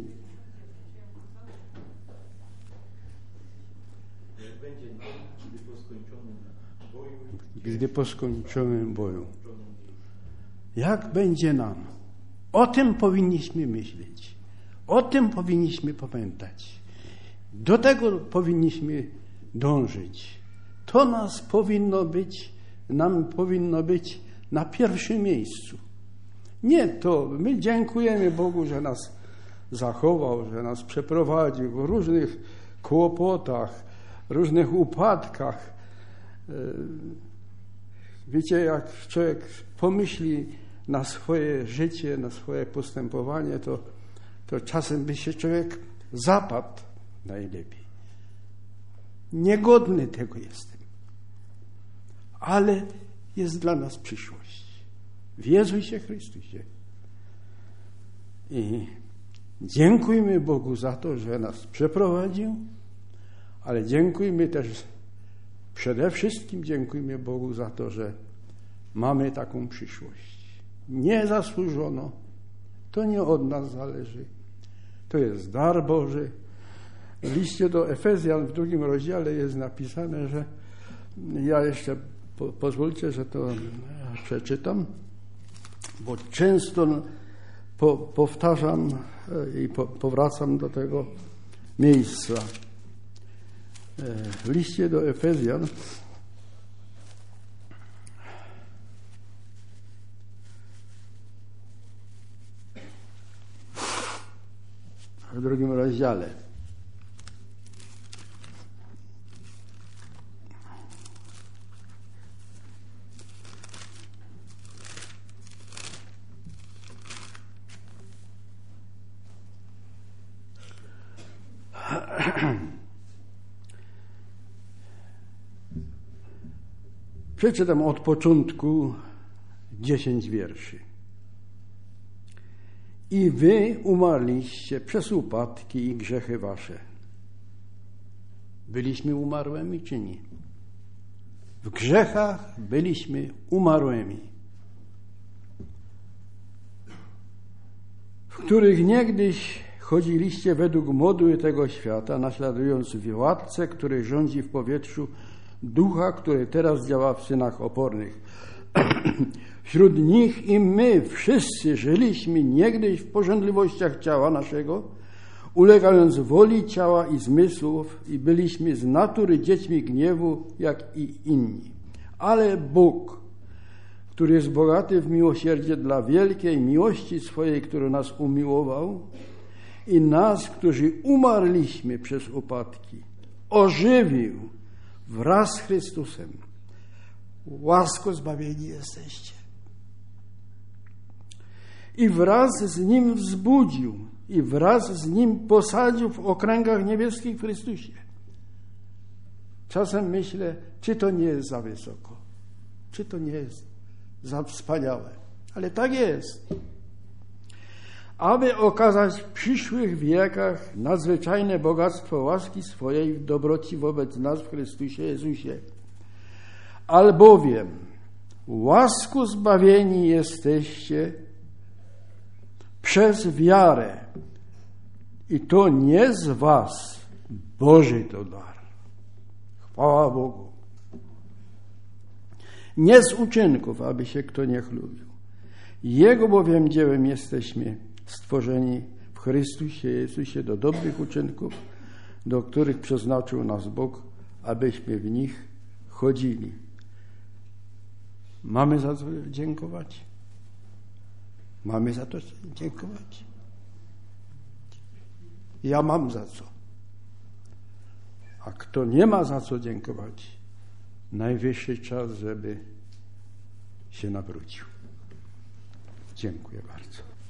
Speaker 11: Gdy po skończonym boju. Jak będzie nam? O tym powinniśmy myśleć. O tym powinniśmy pamiętać. Do tego powinniśmy dążyć. To nas powinno być, nam powinno być na pierwszym miejscu. Nie to, my dziękujemy Bogu, że nas zachował, że nas przeprowadził w różnych kłopotach, różnych upadkach. Wiecie, jak człowiek pomyśli na swoje życie, na swoje postępowanie, to, to czasem by się człowiek zapadł najlepiej. Niegodny tego jestem. Ale jest dla nas przyszłość. W Jezusie Chrystusie. I dziękujmy Bogu za to, że nas przeprowadził, ale dziękujmy też, przede wszystkim dziękujmy Bogu za to, że mamy taką przyszłość. Nie zasłużono, to nie od nas zależy. To jest dar Boży. W liście do Efezjan w drugim rozdziale jest napisane, że ja jeszcze po, pozwólcie, że to przeczytam, bo często po, powtarzam i po, powracam do tego miejsca. W liście do Efezjan w drugim rozdziale przeczytam od początku dziesięć wierszy. I wy umarliście przez upadki i grzechy wasze. Byliśmy umarłymi czy nie? W grzechach byliśmy umarłymi, w których niegdyś chodziliście według moduły tego świata, naśladując władcę, który rządzi w powietrzu, ducha, który teraz działa w synach opornych. Wśród nich i my wszyscy żyliśmy niegdyś w pożądliwościach ciała naszego, ulegając woli ciała i zmysłów i byliśmy z natury dziećmi gniewu, jak i inni. Ale Bóg, który jest bogaty w miłosierdzie dla wielkiej miłości swojej, którą nas umiłował i nas, którzy umarliśmy przez upadki, ożywił wraz z Chrystusem. Łaską zbawieni jesteście. I wraz z Nim wzbudził i wraz z Nim posadził w okręgach niebieskich w Chrystusie. Czasem myślę, czy to nie jest za wysoko, czy to nie jest za wspaniałe, ale tak jest. Aby okazać w przyszłych wiekach nadzwyczajne bogactwo łaski swojej w dobroci wobec nas w Chrystusie Jezusie. Albowiem łaską zbawieni jesteście przez wiarę. I to nie z was, Boży to dar. Chwała Bogu. Nie z uczynków, aby się kto nie chlubił. Jego bowiem dziełem jesteśmy stworzeni w Chrystusie Jezusie do dobrych uczynków, do których przeznaczył nas Bóg, abyśmy w nich chodzili. Mamy za co dziękować? Mamy za to dziękować? Ja mam za co. A kto nie ma za co dziękować, najwyższy czas, żeby się nawrócił. Dziękuję bardzo.